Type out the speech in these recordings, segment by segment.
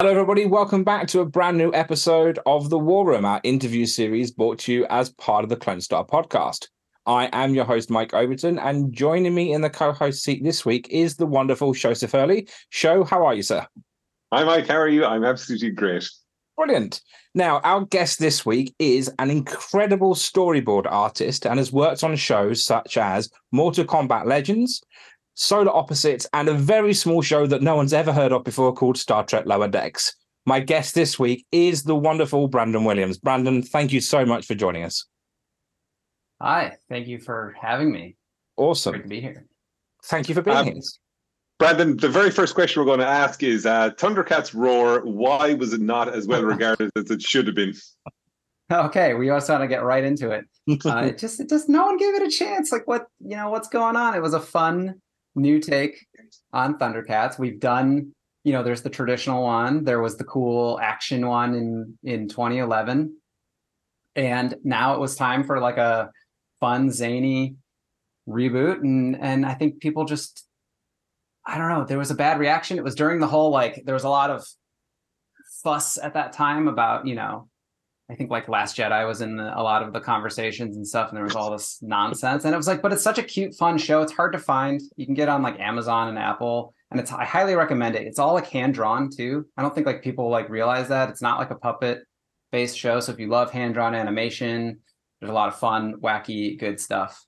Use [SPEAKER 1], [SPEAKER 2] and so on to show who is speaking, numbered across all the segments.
[SPEAKER 1] Hello, everybody. Welcome back to a brand new episode of The War Room, our interview series brought to you as part of the Clone Star podcast. I am your host, Mike Overton, and joining me in the co-host seat this week is the wonderful Joseph Hurley. Sho, how are you, sir?
[SPEAKER 2] Hi, Mike. How are you? I'm absolutely great.
[SPEAKER 1] Brilliant. Now, our guest this week is an incredible storyboard artist and has worked on shows such as Mortal Kombat Legends, Solar Opposites, and a very small show that no one's ever heard of before called Star Trek Lower Decks. My guest this week is the wonderful Brandon Williams. Brandon, thank you so much for joining us.
[SPEAKER 3] Hi, thank you for having me.
[SPEAKER 1] Awesome.
[SPEAKER 3] Great to be here.
[SPEAKER 1] Thank you for being here.
[SPEAKER 2] Brandon, the very first question we're going to ask is Thundercats Roar, why was it not as well regarded as it should have been?
[SPEAKER 3] Okay, we also want to get right into it. It just no one gave it a chance. Like what's going on? It was a fun new take on Thundercats. We've done, there's the traditional one. There was the cool action one in 2011. And now it was time for like a fun, zany reboot. And I think people just, I don't know, there was a bad reaction. It was during the whole, there was a lot of fuss at that time about, I think like Last Jedi was in a lot of the conversations and stuff, and there was all this nonsense. And it was like, but it's such a cute, fun show. It's hard to find. You can get on like Amazon and Apple, and I highly recommend it. It's all like hand drawn too. I don't think like people like realize that it's not like a puppet based show. So if you love hand drawn animation, there's a lot of fun, wacky, good stuff.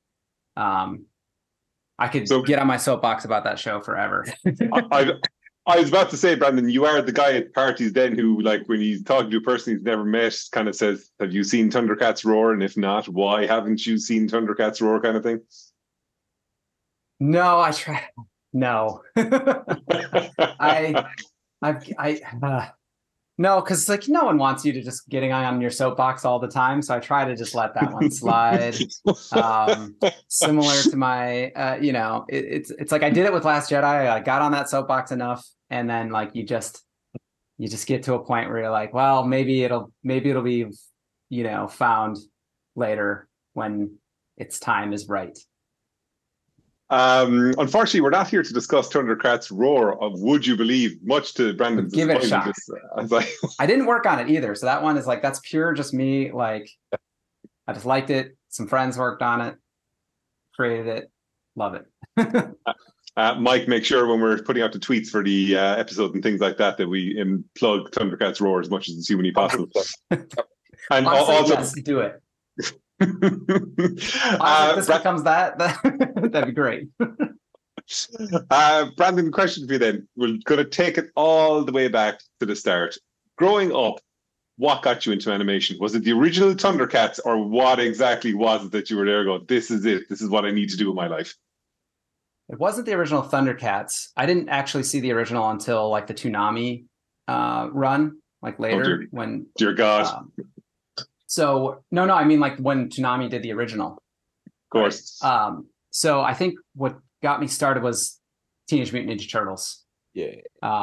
[SPEAKER 3] I could get on my soapbox about that show forever.
[SPEAKER 2] I was about to say, Brandon, you are the guy at parties then who, like, when he's talking to a person he's never met, kind of says, have you seen Thundercats Roar? And if not, why haven't you seen Thundercats Roar kind of thing?
[SPEAKER 3] No, I try. No. No, because like no one wants you to just getting on your soapbox all the time. So I try to just let that one slide. Similar to my, it's like I did it with Last Jedi. I got on that soapbox enough, and then like you just get to a point where you're like, well, maybe it'll be, found later when its time is right.
[SPEAKER 2] Unfortunately, we're not here to discuss Thundercats Roar of Would You Believe, much to Brandon's
[SPEAKER 3] give it a shot. I didn't work on it either, so that one is like that's pure just me. Like I just liked it. Some friends worked on it, created it, love it.
[SPEAKER 2] Mike, make sure when we're putting out the tweets for the episode and things like that we plug Thundercats Roar as much as it's humanly possible.
[SPEAKER 3] And honestly, also, yes, do it. If this becomes that'd be great.
[SPEAKER 2] Brandon, question for you then. We're going to take it all the way back to the start. Growing up, what got you into animation? Was it the original Thundercats, or what exactly was it that you were there going, this is it, this is what I need to do in my life?
[SPEAKER 3] It wasn't the original Thundercats. I didn't actually see the original until like the Toonami run, like later.
[SPEAKER 2] Dear God.
[SPEAKER 3] So no, I mean like when Toonami did the original.
[SPEAKER 2] Of course.
[SPEAKER 3] Right? So I think what got me started was Teenage Mutant Ninja Turtles.
[SPEAKER 1] Yeah.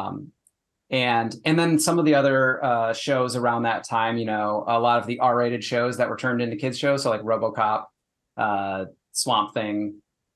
[SPEAKER 3] And then some of the other shows around that time, a lot of the R-rated shows that were turned into kids shows. So like RoboCop, Swamp Thing.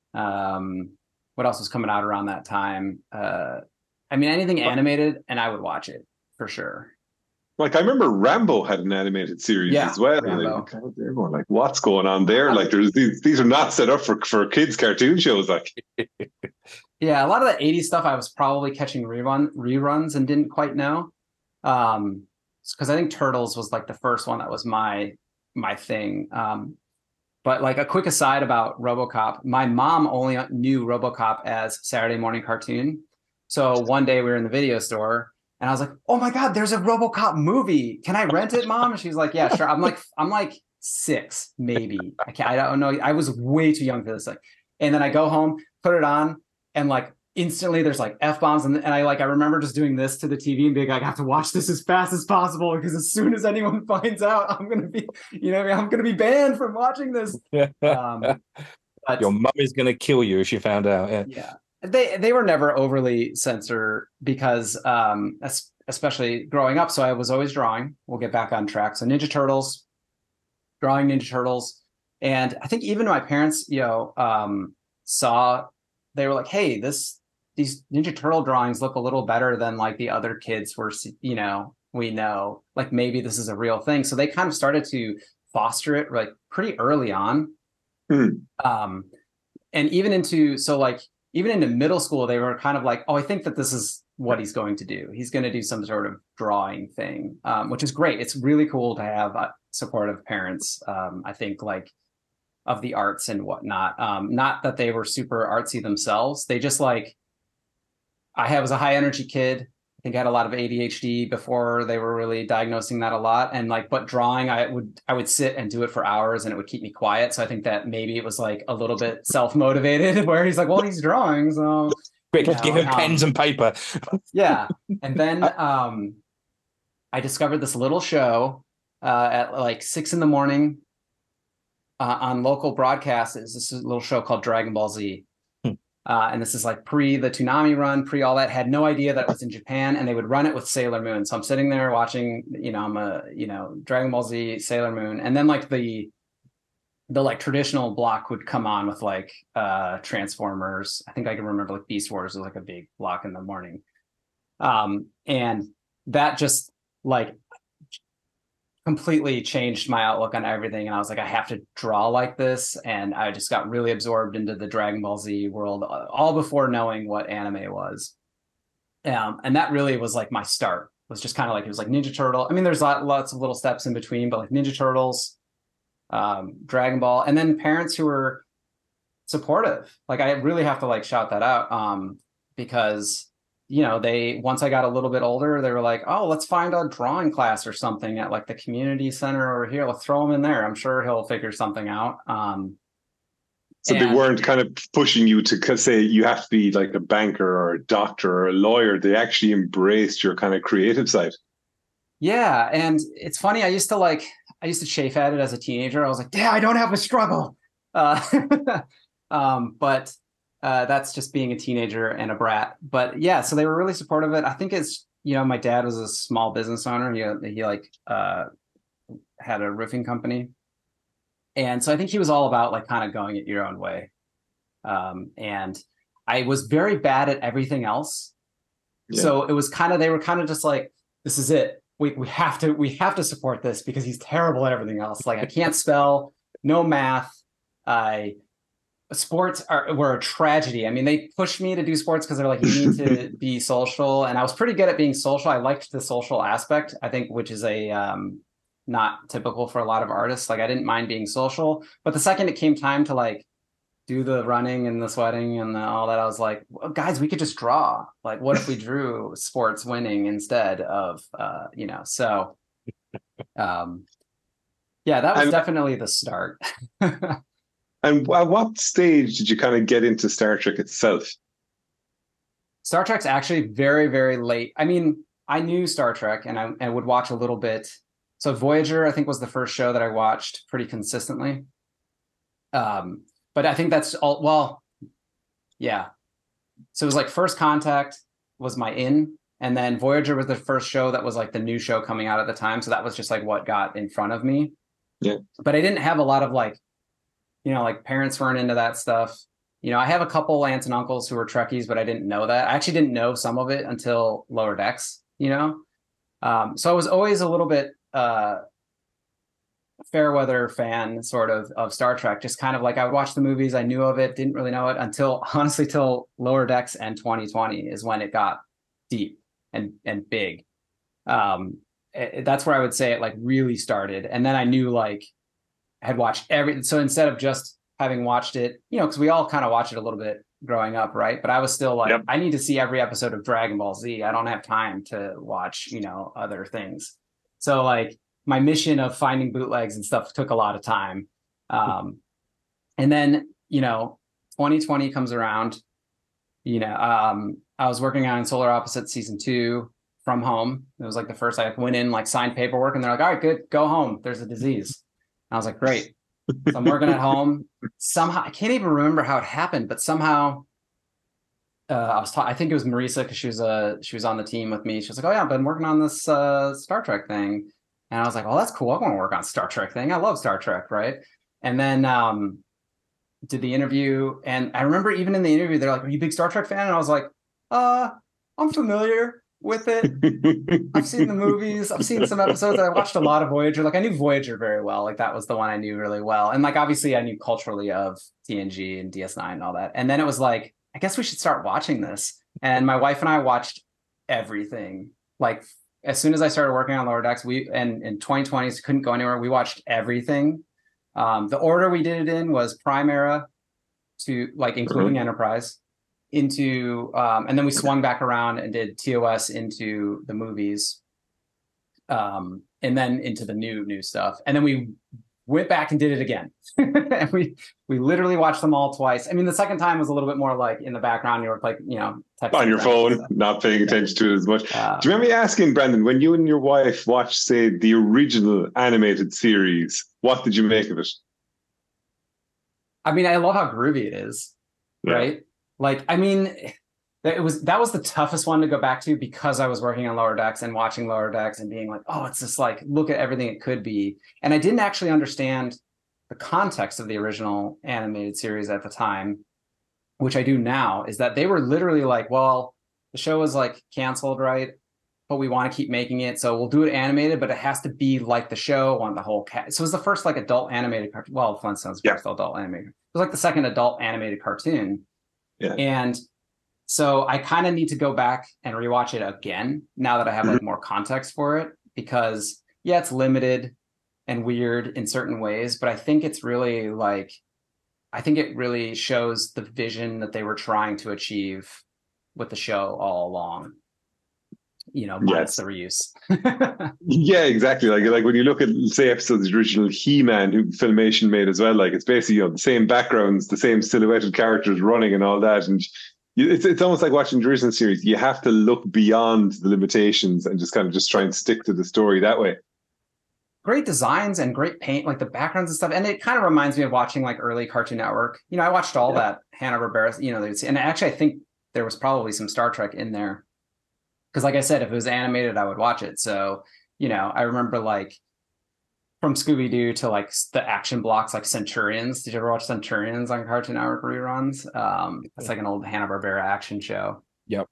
[SPEAKER 3] What else was coming out around that time? Anything animated, and I would watch it for sure.
[SPEAKER 2] Like I remember Rambo had an animated series as well. Everyone like, what's going on there? Like, there's these are not set up for kids' cartoon shows. Like,
[SPEAKER 3] yeah, a lot of the '80s stuff I was probably catching reruns and didn't quite know, because I think Turtles was like the first one that was my thing. But like a quick aside about RoboCop, my mom only knew RoboCop as Saturday morning cartoon. So one day we were in the video store. And I was like, "Oh my God, there's a RoboCop movie. Can I rent it, Mom?" And she's like, "Yeah, sure." I'm like 6, maybe. I don't know. I was way too young for this thing. And then I go home, put it on, and like instantly there's like F-bombs. And I remember just doing this to the TV and being like, I have to watch this as fast as possible, because as soon as anyone finds out, I'm gonna be, I'm gonna be banned from watching this.
[SPEAKER 1] Your mum is gonna kill you if she found out.
[SPEAKER 3] Yeah. They were never overly censored because especially growing up, so I was always drawing. We'll get back on track. So Ninja Turtles, drawing Ninja Turtles, and I think even my parents saw, they were like, hey, this these Ninja Turtle drawings look a little better than like the other kids were, we know, like maybe this is a real thing. So they kind of started to foster it like pretty early on. And even into middle school, they were kind of like, oh, I think that this is what he's going to do. He's going to do some sort of drawing thing, which is great. It's really cool to have supportive parents. I think like of the arts and whatnot. Not that they were super artsy themselves. They just like, I was a high energy kid. I think I had a lot of ADHD before they were really diagnosing that a lot. And like, but drawing, I would sit and do it for hours and it would keep me quiet. So I think that maybe it was like a little bit self-motivated where he's like, well, he's drawing. So
[SPEAKER 1] quick, give him pens and paper.
[SPEAKER 3] Yeah. And then I discovered this little show at like 6 a.m. On local broadcasts. Is this little show called Dragon Ball Z. And this is like pre the Toonami run, pre all that. Had no idea that it was in Japan, and they would run it with Sailor Moon. So I'm sitting there watching, Dragon Ball Z, Sailor Moon, and then like the like traditional block would come on with like Transformers. I think I can remember like Beast Wars was like a big block in the morning. And that just like completely changed my outlook on everything. And I was like, I have to draw like this. And I just got really absorbed into the Dragon Ball Z world, all before knowing what anime was. And that really was like my start. It was just kind of like, it was like Ninja Turtle. I mean, there's lots of little steps in between, but like Ninja Turtles, Dragon Ball, and then parents who were supportive. Like I really have to like shout that out because once I got a little bit older, they were like, oh, let's find a drawing class or something at like the community center over here. Let's throw him in there. I'm sure he'll figure something out.
[SPEAKER 2] So they weren't kind of pushing you to say you have to be like a banker or a doctor or a lawyer. They actually embraced your kind of creative side.
[SPEAKER 3] Yeah. And it's funny. I used to chafe at it as a teenager. I was like, yeah, I don't have a struggle. But that's just being a teenager and a brat. But yeah, so they were really supportive of it. I think it's, my dad was a small business owner. He had a roofing company. And so I think he was all about like kind of going it your own way. And I was very bad at everything else. Yeah. So it was they were kind of just like, this is it. We have to support this because he's terrible at everything else. Like I can't spell, no math. Sports were a tragedy. I mean, they pushed me to do sports because they're like, you need to be social. And I was pretty good at being social. I liked the social aspect, I think, which is not typical for a lot of artists. Like I didn't mind being social, but the second it came time to like do the running and the sweating and all that, I was like, well, guys, we could just draw. Like, what if we drew sports winning instead of, so yeah, that was definitely the start.
[SPEAKER 2] And at what stage did you kind of get into Star Trek itself?
[SPEAKER 3] Star Trek's actually very, very late. I mean, I knew Star Trek and I would watch a little bit. So Voyager, I think, was the first show that I watched pretty consistently. But I think that's all, well, yeah. So it was like First Contact was my in, and then Voyager was the first show that was like the new show coming out at the time. So that was just like what got in front of me.
[SPEAKER 2] Yeah.
[SPEAKER 3] But I didn't have a lot of like, like parents weren't into that stuff. I have a couple aunts and uncles who were Trekkies, but I didn't know that. I actually didn't know some of it until Lower Decks, So I was always a little bit fair weather fan sort of Star Trek. Just kind of like I would watch the movies. I knew of it, didn't really know it until Lower Decks and 2020 is when it got deep and big. That's where I would say it like really started. And then I knew like I had watched so instead of just having watched it, because we all kind of watch it a little bit growing up, right? But I was still like, yep. I need to see every episode of Dragon Ball Z. I don't have time to watch, other things. So like my mission of finding bootlegs and stuff took a lot of time. And then, 2020 comes around, I was working on Solar Opposites season 2 from home. It was like the first I went in, like signed paperwork and they're like, all right, good, go home. There's a disease. I was like, great. So I'm working at home. Somehow, I can't even remember how it happened, but somehow I think it was Marisa because she was on the team with me. She was like, oh yeah, I've been working on this Star Trek thing. And I was like, oh, that's cool. I want to work on Star Trek thing. I love Star Trek, right? And then did the interview. And I remember even in the interview, they're like, are you a big Star Trek fan? And I was like, I'm familiar with it. I've seen the movies. I've seen some episodes. I watched a lot of Voyager. Like I knew Voyager very well. Like that was the one I knew really well. And like obviously I knew culturally of TNG and DS9 and all that. And then it was like, I guess we should start watching this. And my wife and I watched everything. Like as soon as I started working on Lower Decks, and in 2020s couldn't go anywhere. We watched everything. The order we did it in was Prime Era to like including Enterprise into and then we swung back around and did TOS into the movies, and then into the new stuff, and then we went back and did it again. And we literally watched them all twice. I mean, the second time was a little bit more like in the background, you were like, you know,
[SPEAKER 2] on your phone, not paying attention to it as much. Do you remember me asking, Brandon, when you and your wife watched, say, the original animated series, what did you make of it?
[SPEAKER 3] I mean, I love how groovy it is, right? Like, I mean, that was the toughest one to go back to because I was working on Lower Decks and watching Lower Decks and being like, oh, it's just like, look at everything it could be. And I didn't actually understand the context of the original animated series at the time, which I do now, is that they were literally like, well, the show was like canceled, right? But we want to keep making it. So we'll do it animated, but it has to be like the show on the whole cat. So it was the first like adult animated cartoon. Well, Flintstones first adult animated. It was like the second adult animated cartoon. Yeah. And so I kind of need to go back and rewatch it again now that I have like more context for it, because yeah, it's limited and weird in certain ways, but I think it's really like, I think it really shows the vision that they were trying to achieve with the show all along. You know, minus the reuse.
[SPEAKER 2] Yeah, exactly. Like when you look at, say, episodes of the original He-Man, who Filmation made as well, like it's basically, you know, the same backgrounds, the same silhouetted characters running and all that. And it's almost like watching the original series. You have to look beyond the limitations and just kind of just try and stick to the story that way.
[SPEAKER 3] Great designs and great paint, like the backgrounds and stuff. And it kind of reminds me of watching like early Cartoon Network. You know, I watched all that Hanna-Barbera, you know, and actually I think there was probably some Star Trek in there. Because like I said, if it was animated, I would watch it. So, you know, I remember like from Scooby-Doo to like the action blocks, like Centurions. Did you ever watch Centurions on Cartoon Network reruns? It's like an old Hanna-Barbera action show.
[SPEAKER 1] Yep.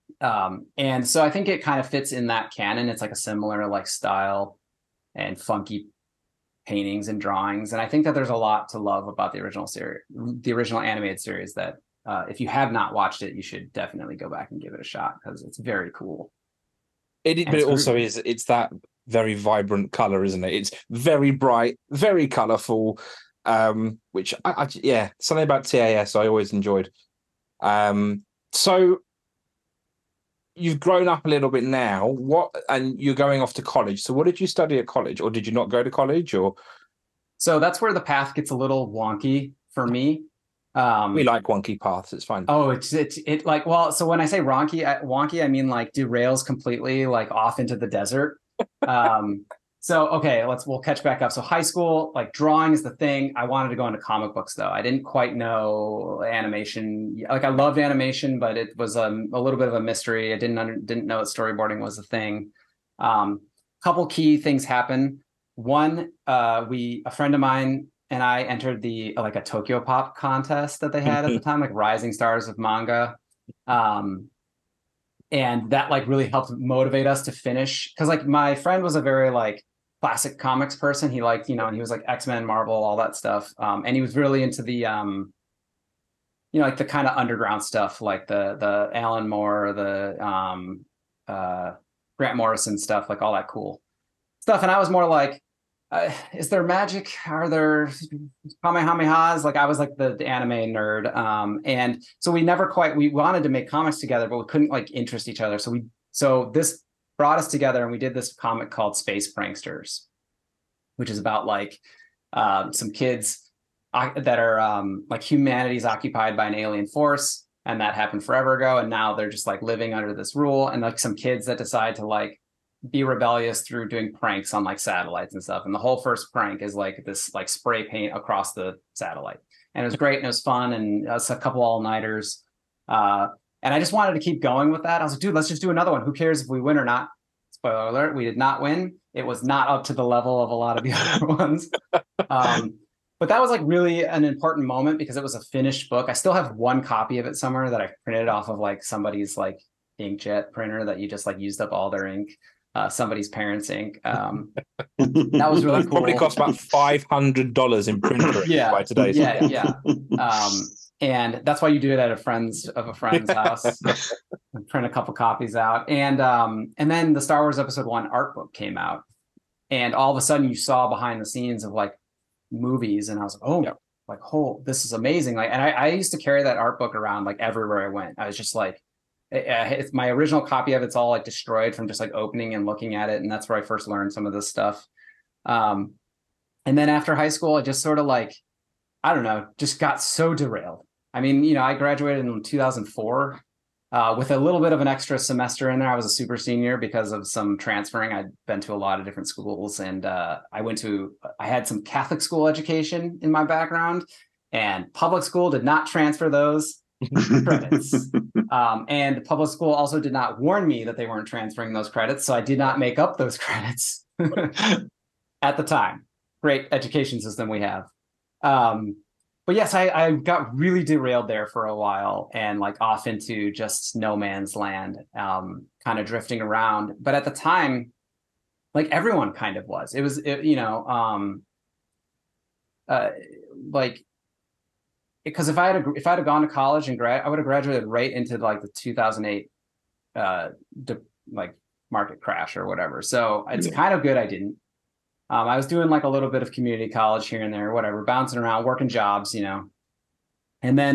[SPEAKER 3] And so I think it kind of fits in that canon. It's like a similar like style and funky paintings and drawings. And I think that there's a lot to love about the original series, the original animated series that, if you have not watched it, you should definitely go back and give it a shot because it's very cool.
[SPEAKER 1] But it also is, it's that very vibrant color, isn't it? It's very bright, very colorful, which something about TAS I always enjoyed. So you've grown up a little bit now, and you're going off to college. So what did you study at college, or did you not go to college? Or
[SPEAKER 3] so that's where the path gets a little wonky for me.
[SPEAKER 1] We like wonky paths. It's fine.
[SPEAKER 3] Oh, it like, well, so when I say wonky, I mean like derails completely like off into the desert. So, okay, we'll catch back up. So high school, like drawing is the thing. I wanted to go into comic books though. I didn't quite know animation. Like I loved animation, but it was a little bit of a mystery. I didn't know that storyboarding was a thing. Couple key things happen. One, a friend of mine and I entered a Tokyo Pop contest that they had at the time, like Rising Stars of Manga. And that like really helped motivate us to finish. Cause like my friend was a very like classic comics person. He liked, you know, and he was like X-Men, Marvel, all that stuff. And he was really into the, you know, like the kind of underground stuff, like the Alan Moore, the Grant Morrison stuff, like all that cool stuff. And I was more like, is there magic? Are there Kamehamehas? Like I was like the anime nerd. And so we wanted to make comics together, but we couldn't like interest each other. So this brought us together and we did this comic called Space Pranksters, which is about like some kids that are like humanity's occupied by an alien force. And that happened forever ago. And now they're just like living under this rule. And like some kids that decide to like be rebellious through doing pranks on like satellites and stuff. And the whole first prank is like this like spray paint across the satellite. And it was great and it was fun and us a couple all-nighters. And I just wanted to keep going with that. I was like, dude, let's just do another one. Who cares if we win or not? Spoiler alert, we did not win. It was not up to the level of a lot of the other ones. But that was like really an important moment because it was a finished book. I still have one copy of it somewhere that I printed off of like somebody's like inkjet printer that you just like used up all their ink, somebody's parents' ink. That was really cool.
[SPEAKER 1] Probably cost about $500 in printer ink by today's
[SPEAKER 3] yeah. And that's why you do it at a friend's house. Print a couple copies out, and then the Star Wars Episode 1 art book came out, and all of a sudden you saw behind the scenes of like movies, and I was like, oh, like, oh, this is amazing. Like, and I used to carry that art book around like everywhere I went. I was just like, it's my original copy of it's all like destroyed from just like opening and looking at it, and that's where I first learned some of this stuff. And then after high school, I just sort of like, I don't know, just got so derailed. I mean, you know, I graduated in 2004 with a little bit of an extra semester in there. I was a super senior because of some transferring. I'd been to a lot of different schools, and I had some Catholic school education in my background, and public school did not transfer those credits. And the public school also did not warn me that they weren't transferring those credits. So I did not make up those credits at the time. Great education system we have. But yes, I got really derailed there for a while and like off into just no man's land, kind of drifting around. But at the time, like everyone kind of was. It was, like, because if I had gone to college and I would have graduated right into like the 2008 like market crash or whatever. So it's kind of good I didn't. I was doing like a little bit of community college here and there, whatever, bouncing around, working jobs, and then,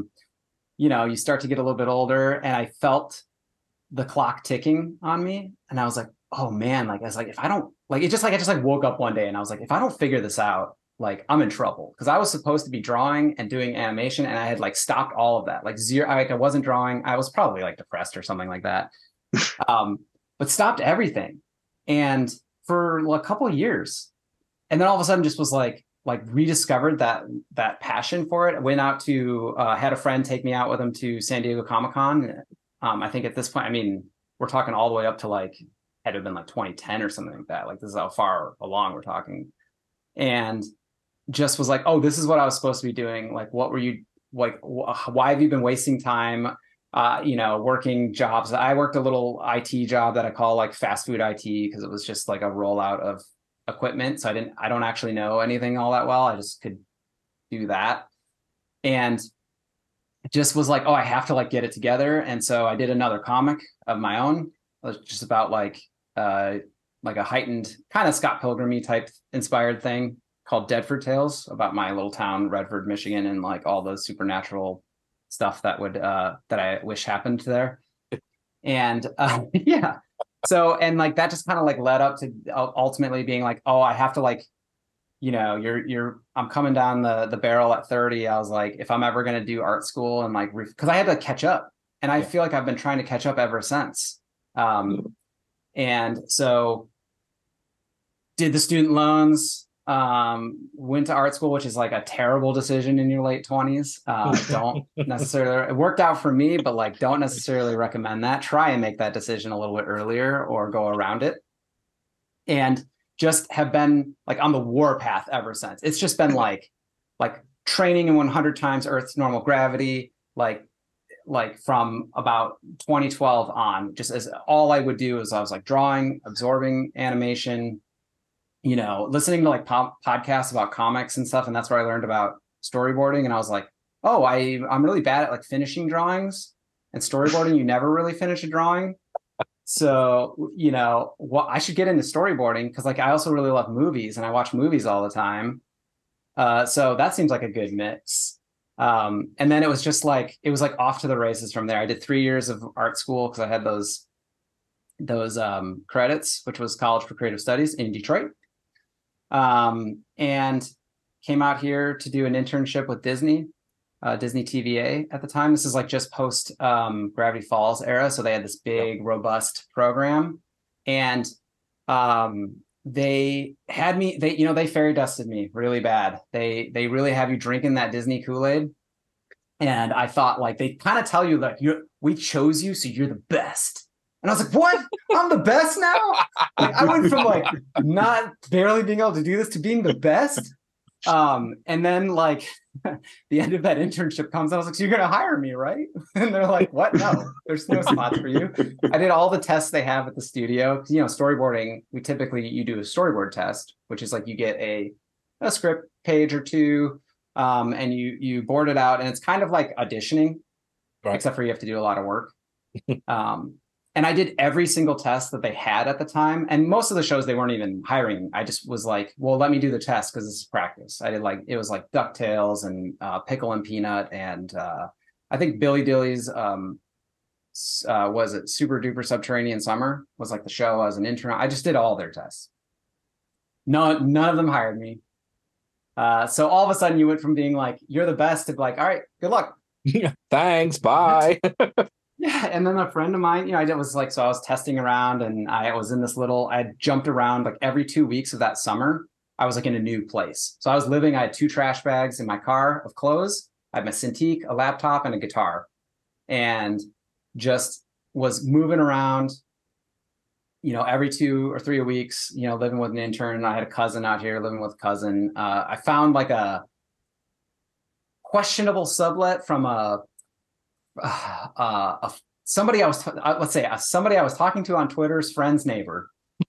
[SPEAKER 3] you start to get a little bit older, and I felt the clock ticking on me. And I was like, oh man, like, I was like, if I don't like, it just like, I just like woke up one day and I was like, if I don't figure this out, like I'm in trouble. Cause I was supposed to be drawing and doing animation, and I had like stopped all of that, like zero. I wasn't drawing. I was probably like depressed or something like that. But stopped everything. And for a couple of years, and then all of a sudden just was like rediscovered that passion for it. I went out to had a friend take me out with him to San Diego Comic-Con. I think at this point, I mean, we're talking all the way up to like, had to have been like 2010 or something like that. Like, this is how far along we're talking. And just was like, oh, this is what I was supposed to be doing. Like, what were you like? Why have you been wasting time? Working jobs. I worked a little IT job that I call like fast food IT, because it was just like a rollout of equipment. So I don't actually know anything all that well. I just could do that. And just was like, oh, I have to like get it together. And so I did another comic of my own. It was just about like a heightened kind of Scott Pilgrim-y type inspired thing called Deadford Tales, about my little town, Redford, Michigan, and like all the supernatural stuff that I wish happened there. And yeah. So, and like that just kind of like led up to ultimately being like, oh, I have to like, I'm coming down the barrel at 30. I was like, if I'm ever going to do art school and like, because I had to catch up, and I feel like I've been trying to catch up ever since. And so did the student loans, went to art school, which is like a terrible decision in your late 20s. Don't necessarily, it worked out for me, but like, don't necessarily recommend that. Try and make that decision a little bit earlier or go around it. And just have been like on the war path ever since. It's just been like training in 100 times Earth's normal gravity, like from about 2012 on, just as all I would do is I was like drawing, absorbing animation, listening to like podcasts about comics and stuff. And that's where I learned about storyboarding. And I was like, oh, I'm really bad at like finishing drawings, and storyboarding, you never really finish a drawing. So, I should get into storyboarding, because like I also really love movies and I watch movies all the time. So that seems like a good mix. And then it was just like, it was like off to the races from there. I did 3 years of art school because I had those credits, which was College for Creative Studies in Detroit. And came out here to do an internship with Disney TVA at the time. This is like just post Gravity Falls era. So they had this big, robust program, and they had me, they fairy dusted me really bad. They really have you drinking that Disney Kool-Aid. And I thought like, they kind of tell you like, we chose you, so you're the best. And I was like, what? I'm the best now? Like, I went from like not barely being able to do this to being the best. And then like the end of that internship comes, and I was like, so you're gonna hire me, right? And they're like, what? No, there's no spots for you. I did all the tests they have at the studio. You know, storyboarding, you do a storyboard test, which is like you get a script page or two, and you board it out, and it's kind of like auditioning,
[SPEAKER 1] Right.
[SPEAKER 3] except for you have to do a lot of work. And I did every single test that they had at the time. And most of the shows, they weren't even hiring. I just was like, well, let me do the test because it's practice. I did like, it was like DuckTales and Pickle and Peanut. And I think Billy Dilly's, was it Super Duper Subterranean Summer was like the show as an intern. I just did all their tests. None of them hired me. So all of a sudden you went from being like, you're the best to like, all right, good luck.
[SPEAKER 1] Thanks. Bye.
[SPEAKER 3] Yeah, and then a friend of mine, you know, I was testing around, and I was in this I jumped around like every 2 weeks of that summer. I was like in a new place. So I had 2 trash bags in my car of clothes. I had my Cintiq, a laptop, and a guitar, and just was moving around, you know, every 2 or 3 weeks, you know, living with an intern. I had a cousin out here living with a cousin. I found like a questionable sublet from somebody I was talking to on Twitter's friend's neighbor.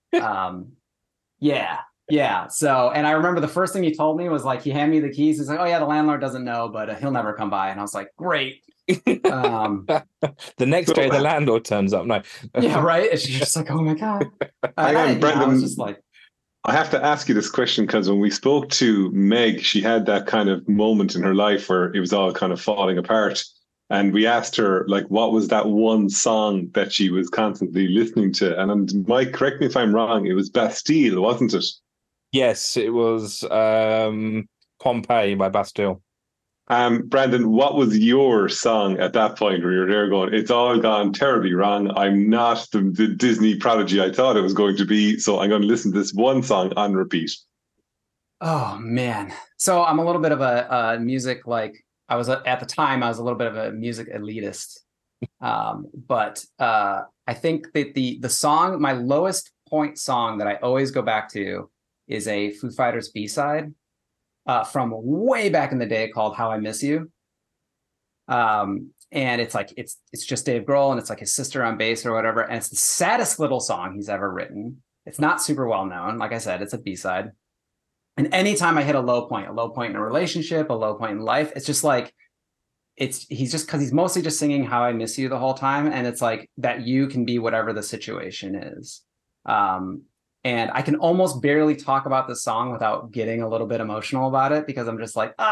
[SPEAKER 3] Yeah. So, and I remember the first thing he told me was like, he handed me the keys. He's like, oh yeah, the landlord doesn't know, but he'll never come by. And I was like, great.
[SPEAKER 1] The next day, the landlord turns up. No.
[SPEAKER 3] Yeah, right. And she's just like, oh my God.
[SPEAKER 2] Brendan,
[SPEAKER 3] I was just like,
[SPEAKER 2] I have to ask you this question because when we spoke to Meg, she had that kind of moment in her life where it was all kind of falling apart. And we asked her, like, what was that one song that she was constantly listening to? And Mike, correct me if I'm wrong, it was Bastille, wasn't it?
[SPEAKER 1] Yes, it was Pompeii by Bastille.
[SPEAKER 2] Brandon, what was your song at that point where you're there going, it's all gone terribly wrong. I'm not the Disney prodigy I thought it was going to be, so I'm going to listen to this one song on repeat.
[SPEAKER 3] Oh, man. So I'm a little bit of a music, like, at the time, I was a little bit of a music elitist. But I think that the song, my lowest point song that I always go back to is a Foo Fighters B-side from way back in the day called How I Miss You. And it's like, it's just Dave Grohl, and it's like his sister on bass or whatever. And it's the saddest little song he's ever written. It's not super well known. Like I said, it's a B-side. And anytime I hit a low point in a relationship, a low point in life, it's just like, he's mostly just singing How I Miss You the whole time. And it's like that you can be whatever the situation is. And I can almost barely talk about the song without getting a little bit emotional about it, because I'm just like,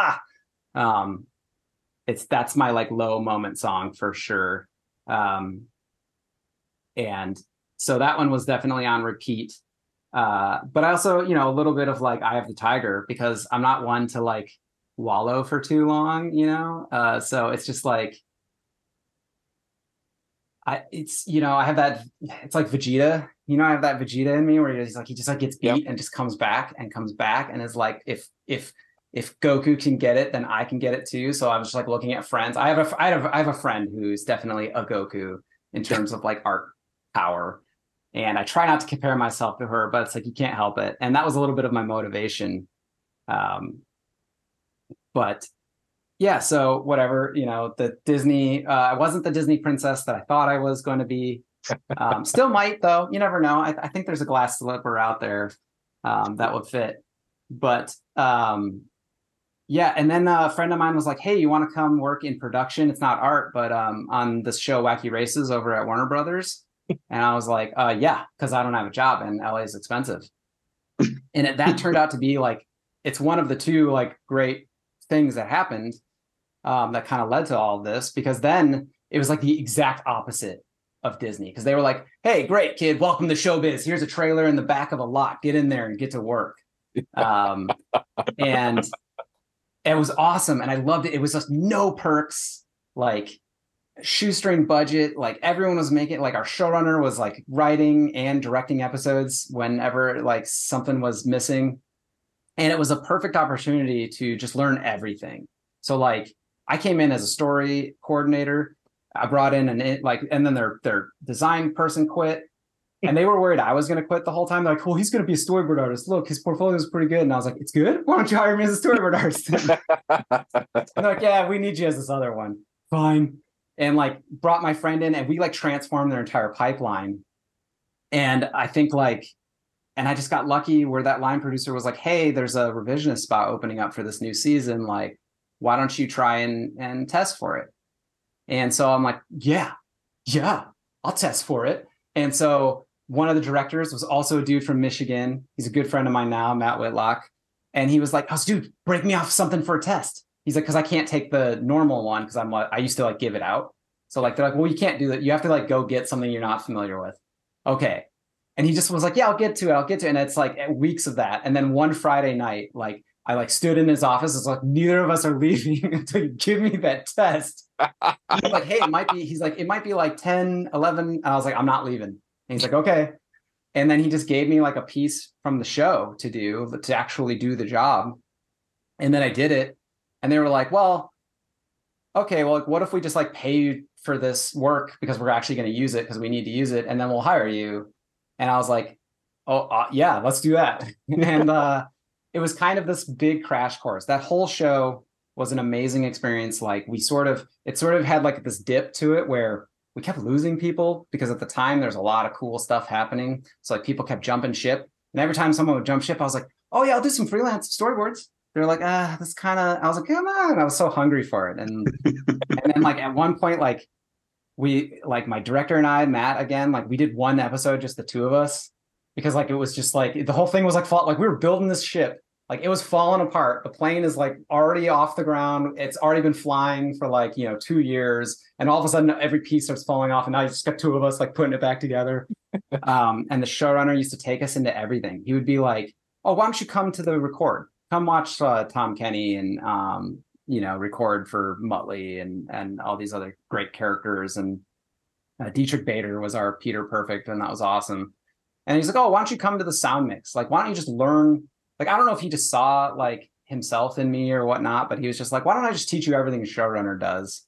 [SPEAKER 3] that's my like low moment song for sure. And so that one was definitely on repeat. But I also, you know, a little bit of like Eye of the Tiger, because I'm not one to like wallow for too long, you know? So it's just like, I have that, it's like Vegeta, you know, I have that Vegeta in me where he just like gets beat and just comes back and is like, if Goku can get it, then I can get it too. So I was just like looking at friends. I have a friend who's definitely a Goku in terms of like art power. And I try not to compare myself to her, but it's like, you can't help it. And that was a little bit of my motivation. But yeah, so whatever, you know, the Disney, I wasn't the Disney princess that I thought I was going to be. Still might, though. You never know. I think there's a glass slipper out there that would fit. But yeah, and then a friend of mine was like, hey, you want to come work in production? It's not art, but on this show, Wacky Races over at Warner Brothers. And I was like, yeah, because I don't have a job and LA is expensive. And that turned out to be like, it's one of the two like great things that happened that kind of led to all of this, because then it was like the exact opposite of Disney, because they were like, hey, great kid, welcome to showbiz. Here's a trailer in the back of a lot. Get in there and get to work. And it was awesome. And I loved it. It was just no perks, like shoestring budget. Like everyone was making, like our showrunner was like writing and directing episodes whenever like something was missing. And it was a perfect opportunity to just learn everything. So like I came in as a story coordinator. I brought in and then their design person quit. And they were worried I was going to quit the whole time. They're like, well, he's going to be a storyboard artist. Look, his portfolio is pretty good. And I was like, it's good? Why don't you hire me as a storyboard artist? And they're like, yeah, we need you as this other one. Fine. And like brought my friend in and we like transformed their entire pipeline. And I think like, and I just got lucky where that line producer was like, hey, there's a revisionist spot opening up for this new season. Like, why don't you try and test for it? And so I'm like, yeah, I'll test for it. And so one of the directors was also a dude from Michigan. He's a good friend of mine now, Matt Whitlock. And he was like, oh, dude, break me off something for a test. He's like, because I can't take the normal one because I used to like give it out. So like, they're like, well, you can't do that. You have to like go get something you're not familiar with. Okay. And he just was like, yeah, I'll get to it. And it's like weeks of that. And then one Friday night, like I like stood in his office. It's like, neither of us are leaving until you give me that test. I'm like, hey, it might be like 10, 11. And I was like, I'm not leaving. And he's like, okay. And then he just gave me like a piece from the show to actually do the job. And then I did it. And they were like, well, okay, well, what if we just like pay you for this work because we're actually going to use it because we need to use it. And then we'll hire you. And I was like, oh, yeah, let's do that. And it was kind of this big crash course. That whole show was an amazing experience. Like it sort of had like this dip to it where we kept losing people because at the time there's a lot of cool stuff happening. So like people kept jumping ship. And every time someone would jump ship, I was like, oh yeah, I'll do some freelance storyboards. They're like, this kind of, I was like, come on. I was so hungry for it. And then like at one point, like my director and I, Matt, again, like we did one episode, just the two of us, because like it was just like the whole thing was like we were building this ship, like it was falling apart. The plane is like already off the ground. It's already been flying for like 2 years, and all of a sudden every piece starts falling off, and now you just got two of us like putting it back together. And the showrunner used to take us into everything. He would be like, "Oh, why don't you come to the record? Come watch Tom Kenny and record for Muttley and all these other great characters." And Dietrich Bader was our Peter Perfect, and that was awesome. And he's like, "Oh, why don't you come to the sound mix? Like, why don't you just learn?" Like, I don't know if he just saw like himself in me or whatnot, but he was just like, "Why don't I just teach you everything a showrunner does?"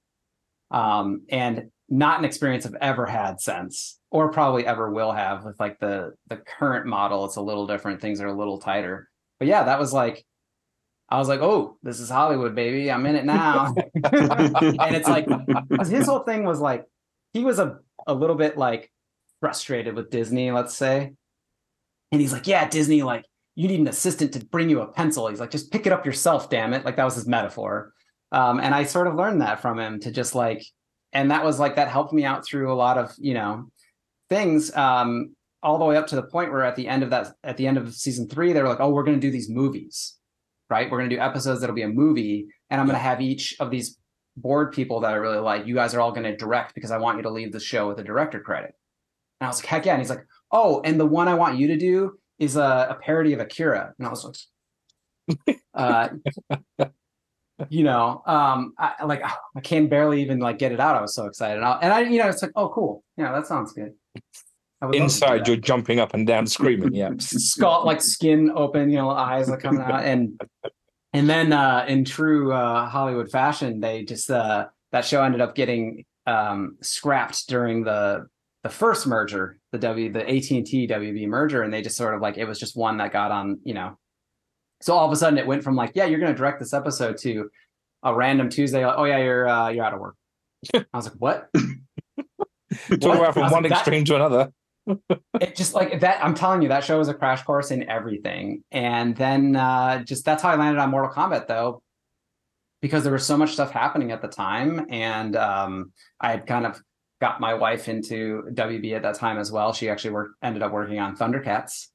[SPEAKER 3] And not an experience I've ever had since, or probably ever will have with like the current model. It's a little different. Things are a little tighter. But yeah, that was like, I was like, oh, this is Hollywood, baby. I'm in it now. And it's like, because his whole thing was like, he was a little bit like frustrated with Disney, let's say. And he's like, yeah, Disney, like, you need an assistant to bring you a pencil. He's like, just pick it up yourself, damn it. Like, that was his metaphor. And I sort of learned that from him to just like, and that was like, that helped me out through a lot of, things, all the way up to the point where at the end of season 3, they were like, oh, we're going to do these movies, right? We're going to do episodes that'll be a movie. And I'm going to have each of these board people that I really like, you guys are all going to direct because I want you to leave the show with a director credit. And I was like, heck yeah. And he's like, oh, and the one I want you to do is a parody of Akira. And I was like, I can barely even like get it out. I was so excited. And it's like, oh, cool. Yeah, that sounds good.
[SPEAKER 1] Inside, you're jumping up and down, screaming. Yeah,
[SPEAKER 3] skull, like skin open, eyes like coming out, and then in true Hollywood fashion, they just that show ended up getting scrapped during the first merger, the AT&T WB merger, and they just sort of like, it was just one that got on, So all of a sudden, it went from like, yeah, you're going to direct this episode to a random Tuesday. Like, oh yeah, you're out of work. I was like, what?
[SPEAKER 1] Talk about from one extreme to another.
[SPEAKER 3] It just like that. I'm telling you, that show was a crash course in everything. And then just that's how I landed on Mortal Kombat, though, because there was so much stuff happening at the time, and I had kind of got my wife into WB at that time as well. She actually ended up working on Thundercats,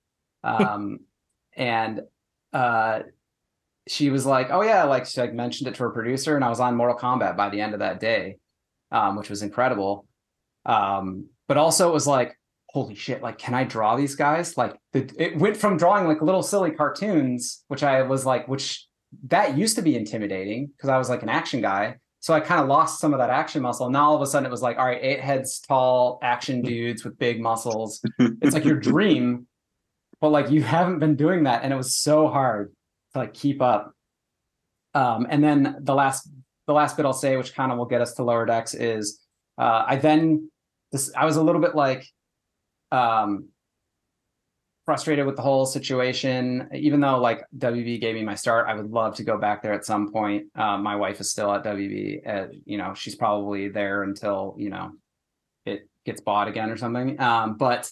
[SPEAKER 3] and she was like, oh yeah, like she like mentioned it to her producer, and I was on Mortal Kombat by the end of that day, which was incredible. But also it was like, holy shit, like, can I draw these guys? Like it went from drawing like little silly cartoons, which that used to be intimidating because I was like an action guy. So I kind of lost some of that action muscle. Now all of a sudden it was like, all right, 8 heads tall action dudes with big muscles. It's like your dream, but like you haven't been doing that. And it was so hard to like keep up. And then the last bit I'll say, which kind of will get us to Lower Decks, is I was a little bit like, frustrated with the whole situation. Even though like WB gave me my start, I would love to go back there at some point. My wife is still at WB. You know, she's probably there until, you know, it gets bought again or something. But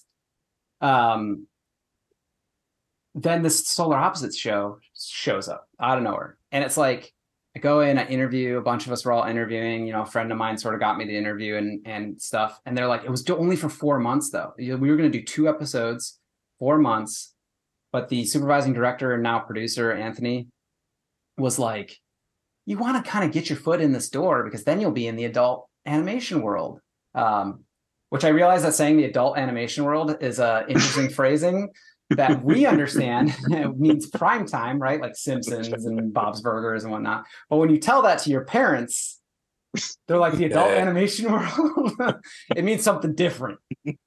[SPEAKER 3] then this Solar Opposites show shows up out of nowhere. And it's like, I go in, I interview, a bunch of us were all interviewing, you know, a friend of mine sort of got me the interview and stuff. And they're like, it was only for 4 months though. We were going to do 2 episodes, 4 months. But the supervising director and now producer, Anthony, was like, you want to kind of get your foot in this door because then you'll be in the adult animation world. Which I realize that saying the adult animation world is interesting phrasing that we understand. It means prime time, right? Like Simpsons and Bob's Burgers and whatnot. But when you tell that to your parents, they're like, the adult animation world, it means something different.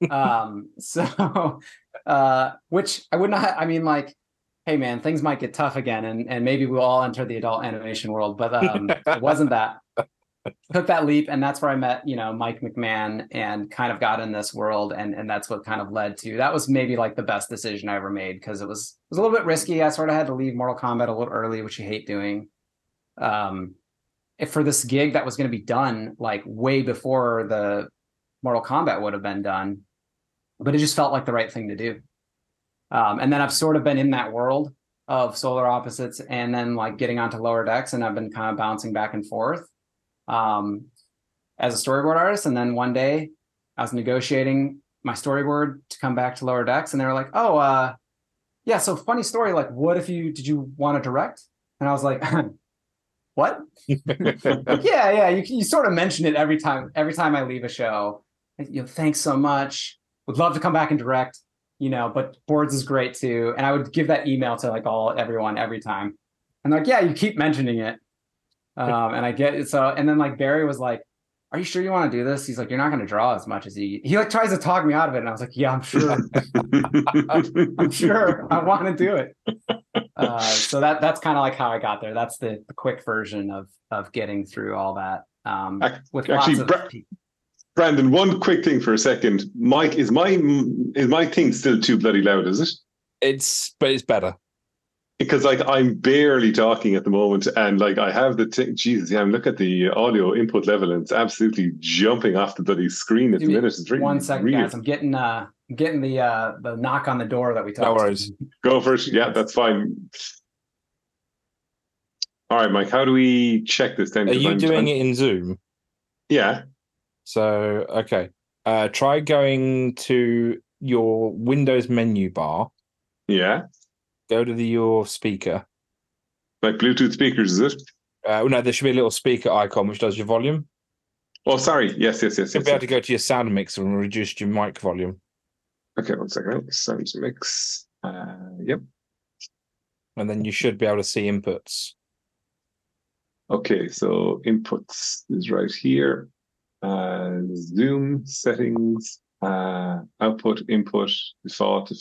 [SPEAKER 3] Which I would not, I mean, like, hey man, things might get tough again and maybe we'll all enter the adult animation world, but it wasn't that. Took that leap, and that's where I met, you know, Mike McMahon and kind of got in this world, and that's what kind of led to, that was maybe like the best decision I ever made because it was a little bit risky. I sort of had to leave Mortal Kombat a little early, which you hate doing. If for this gig that was going to be done like way before the Mortal Kombat would have been done, but it just felt like the right thing to do. And then I've sort of been in that world of Solar Opposites and then like getting onto Lower Decks, and I've been kind of bouncing back and forth as a storyboard artist. And then one day I was negotiating my storyboard to come back to Lower Decks, and they were like, oh, yeah, so funny story, like, what if did you want to direct? And I was like, what? Like, yeah, you sort of mention it every time I leave a show. You know, thanks so much. Would love to come back and direct, you know, but boards is great too. And I would give that email to like everyone every time. And like, yeah, you keep mentioning it. And I get it. So, and then like Barry was like, are you sure you want to do this? He's like, you're not going to draw as much as he like tries to talk me out of it. And I was like, yeah, I'm sure. I'm sure I want to do it. So that's kind of like how I got there. That's the quick version of getting through all that. With
[SPEAKER 2] actually,
[SPEAKER 3] lots of
[SPEAKER 2] Brandon, one quick thing for a second. Mike, is my thing still too bloody loud, is it?
[SPEAKER 1] But it's better.
[SPEAKER 2] Because like I'm barely talking at the moment, and like I have Jesus, yeah, look at the audio input level, and it's absolutely jumping off the bloody screen at the minute. It's really
[SPEAKER 3] 1 second, guys. I'm getting the knock on the door that we talked.
[SPEAKER 1] No worries.
[SPEAKER 2] Go first. Yeah, that's fine. All right, Mike. How do we check this then?
[SPEAKER 1] Are you doing it in Zoom?
[SPEAKER 2] Yeah.
[SPEAKER 1] So okay, try going to your Windows menu bar.
[SPEAKER 2] Yeah.
[SPEAKER 1] Go to your speaker.
[SPEAKER 2] Like Bluetooth speakers, is it?
[SPEAKER 1] No, there should be a little speaker icon which does your volume.
[SPEAKER 2] Oh, sorry. Yes.
[SPEAKER 1] You'll be able to go to your sound mixer and reduce your mic volume.
[SPEAKER 2] Okay, 1 second. Sound mix. Yep.
[SPEAKER 1] And then you should be able to see inputs.
[SPEAKER 2] Okay, so inputs is right here. Zoom settings, output, input, default.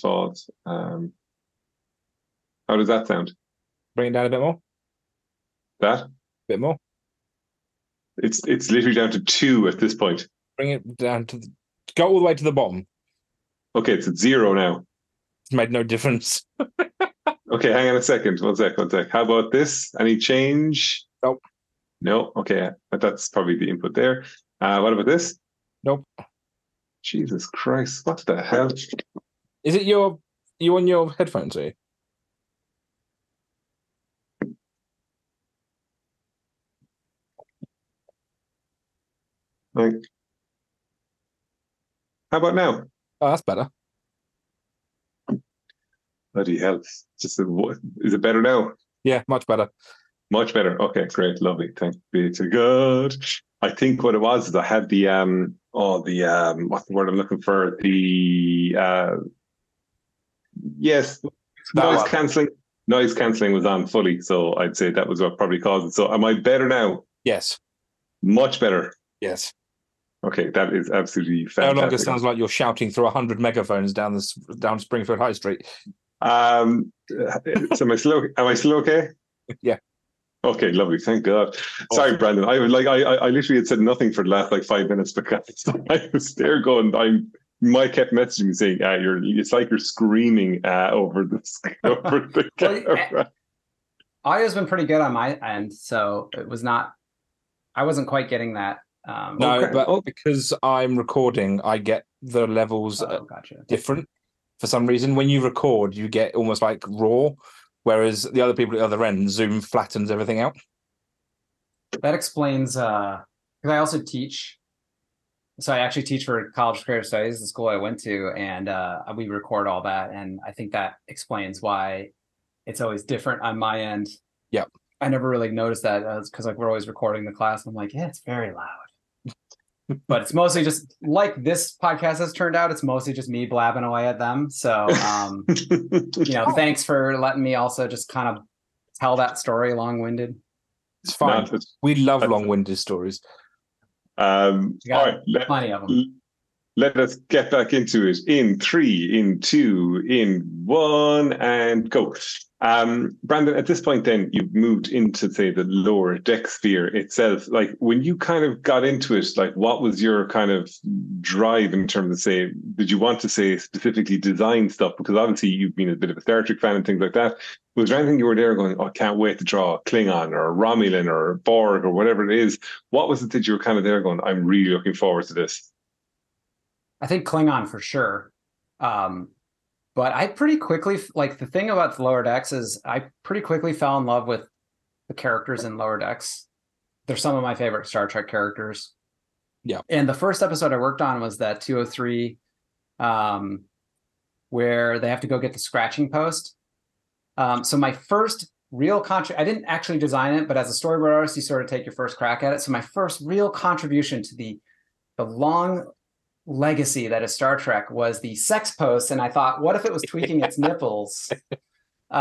[SPEAKER 2] How does that sound?
[SPEAKER 1] Bring it down a bit more.
[SPEAKER 2] That?
[SPEAKER 1] A bit more.
[SPEAKER 2] It's literally down to 2 at this point.
[SPEAKER 1] Bring it down to go all the way to the bottom.
[SPEAKER 2] Okay, it's at 0 now.
[SPEAKER 1] It's made no difference.
[SPEAKER 2] Okay, hang on a second. One sec. How about this? Any change?
[SPEAKER 1] Nope.
[SPEAKER 2] No? Okay, but that's probably the input there. What about this?
[SPEAKER 1] Nope.
[SPEAKER 2] Jesus Christ, what the hell?
[SPEAKER 1] Is it you on your headphones here?
[SPEAKER 2] Like, how about now?
[SPEAKER 1] Oh, that's better.
[SPEAKER 2] Bloody hell. Is it better now?
[SPEAKER 1] Yeah, much better.
[SPEAKER 2] Much better. Okay, great. Lovely. Thank be to God. I think what it was is I had the what's the word I'm looking for? Noise cancelling. Noise cancelling was on fully, so I'd say that was what probably caused it. So am I better now?
[SPEAKER 1] Yes.
[SPEAKER 2] Much better.
[SPEAKER 1] Yes.
[SPEAKER 2] Okay, that is absolutely fantastic.
[SPEAKER 1] No longer sounds like you're shouting through 100 megaphones down Springfield High Street.
[SPEAKER 2] So am I still okay?
[SPEAKER 1] Yeah.
[SPEAKER 2] Okay, lovely. Thank God.
[SPEAKER 1] Awesome.
[SPEAKER 2] Sorry, Brandon. I literally had said nothing for the last like 5 minutes because I was there going, Mike kept messaging me saying, it's like you're screaming over the camera.
[SPEAKER 3] Audio's been pretty good on my end, so I wasn't quite getting that.
[SPEAKER 1] But because I'm recording, I get the levels
[SPEAKER 3] gotcha.
[SPEAKER 1] different for some reason. When you record, you get almost like raw, whereas the other people at the other end, Zoom flattens everything out.
[SPEAKER 3] That explains, because I also teach. So I actually teach for College of Creative Studies, the school I went to, and we record all that. And I think that explains why it's always different on my end.
[SPEAKER 1] Yep.
[SPEAKER 3] I never really noticed that because like we're always recording the class. I'm like, yeah, it's very loud. But it's mostly just like this podcast has turned out. It's mostly just me blabbing away at them. So, thanks for letting me also just kind of tell that story long-winded.
[SPEAKER 1] It's fine. No, we love long-winded stories.
[SPEAKER 2] All right,
[SPEAKER 3] plenty of them.
[SPEAKER 2] Let us get back into it in 3, in 2, in 1, and go. Brandon, at this point then, you've moved into, say, the lower deck sphere itself. Like, when you kind of got into it, like, what was your kind of drive in terms of, say, did you want to, say, specifically design stuff? Because obviously you've been a bit of a Star Trek fan and things like that. Was there anything you were there going, oh, I can't wait to draw a Klingon or a Romulan or a Borg or whatever it is? What was it that you were kind of there going, I'm really looking forward to this?
[SPEAKER 3] I think Klingon for sure. But I pretty quickly, like the thing about the Lower Decks is I pretty quickly fell in love with the characters in Lower Decks. They're some of my favorite Star Trek characters.
[SPEAKER 1] Yeah.
[SPEAKER 3] And the first episode I worked on was that 203, where they have to go get the scratching post. So my first real I didn't actually design it, but as a storyboard artist, you sort of take your first crack at it. So my first real contribution to the long legacy that is Star Trek was the sex post, and I thought, what if it was tweaking its nipples?
[SPEAKER 2] So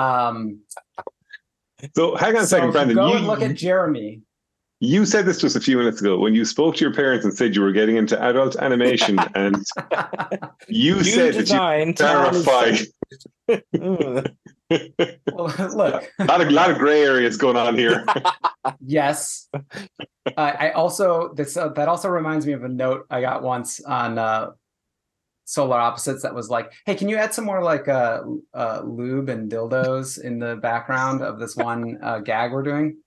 [SPEAKER 2] hang on a second, Brandon.
[SPEAKER 3] Go and look at Jeremy.
[SPEAKER 2] You said this just a few minutes ago when you spoke to your parents and said you were getting into adult animation, and you said that you were terrified.
[SPEAKER 3] Well, look,
[SPEAKER 2] a lot of gray areas going on here.
[SPEAKER 3] Yes. I also that also reminds me of a note I got once on Solar Opposites that was like, hey, can you add some more like lube and dildos in the background of this one gag we're doing?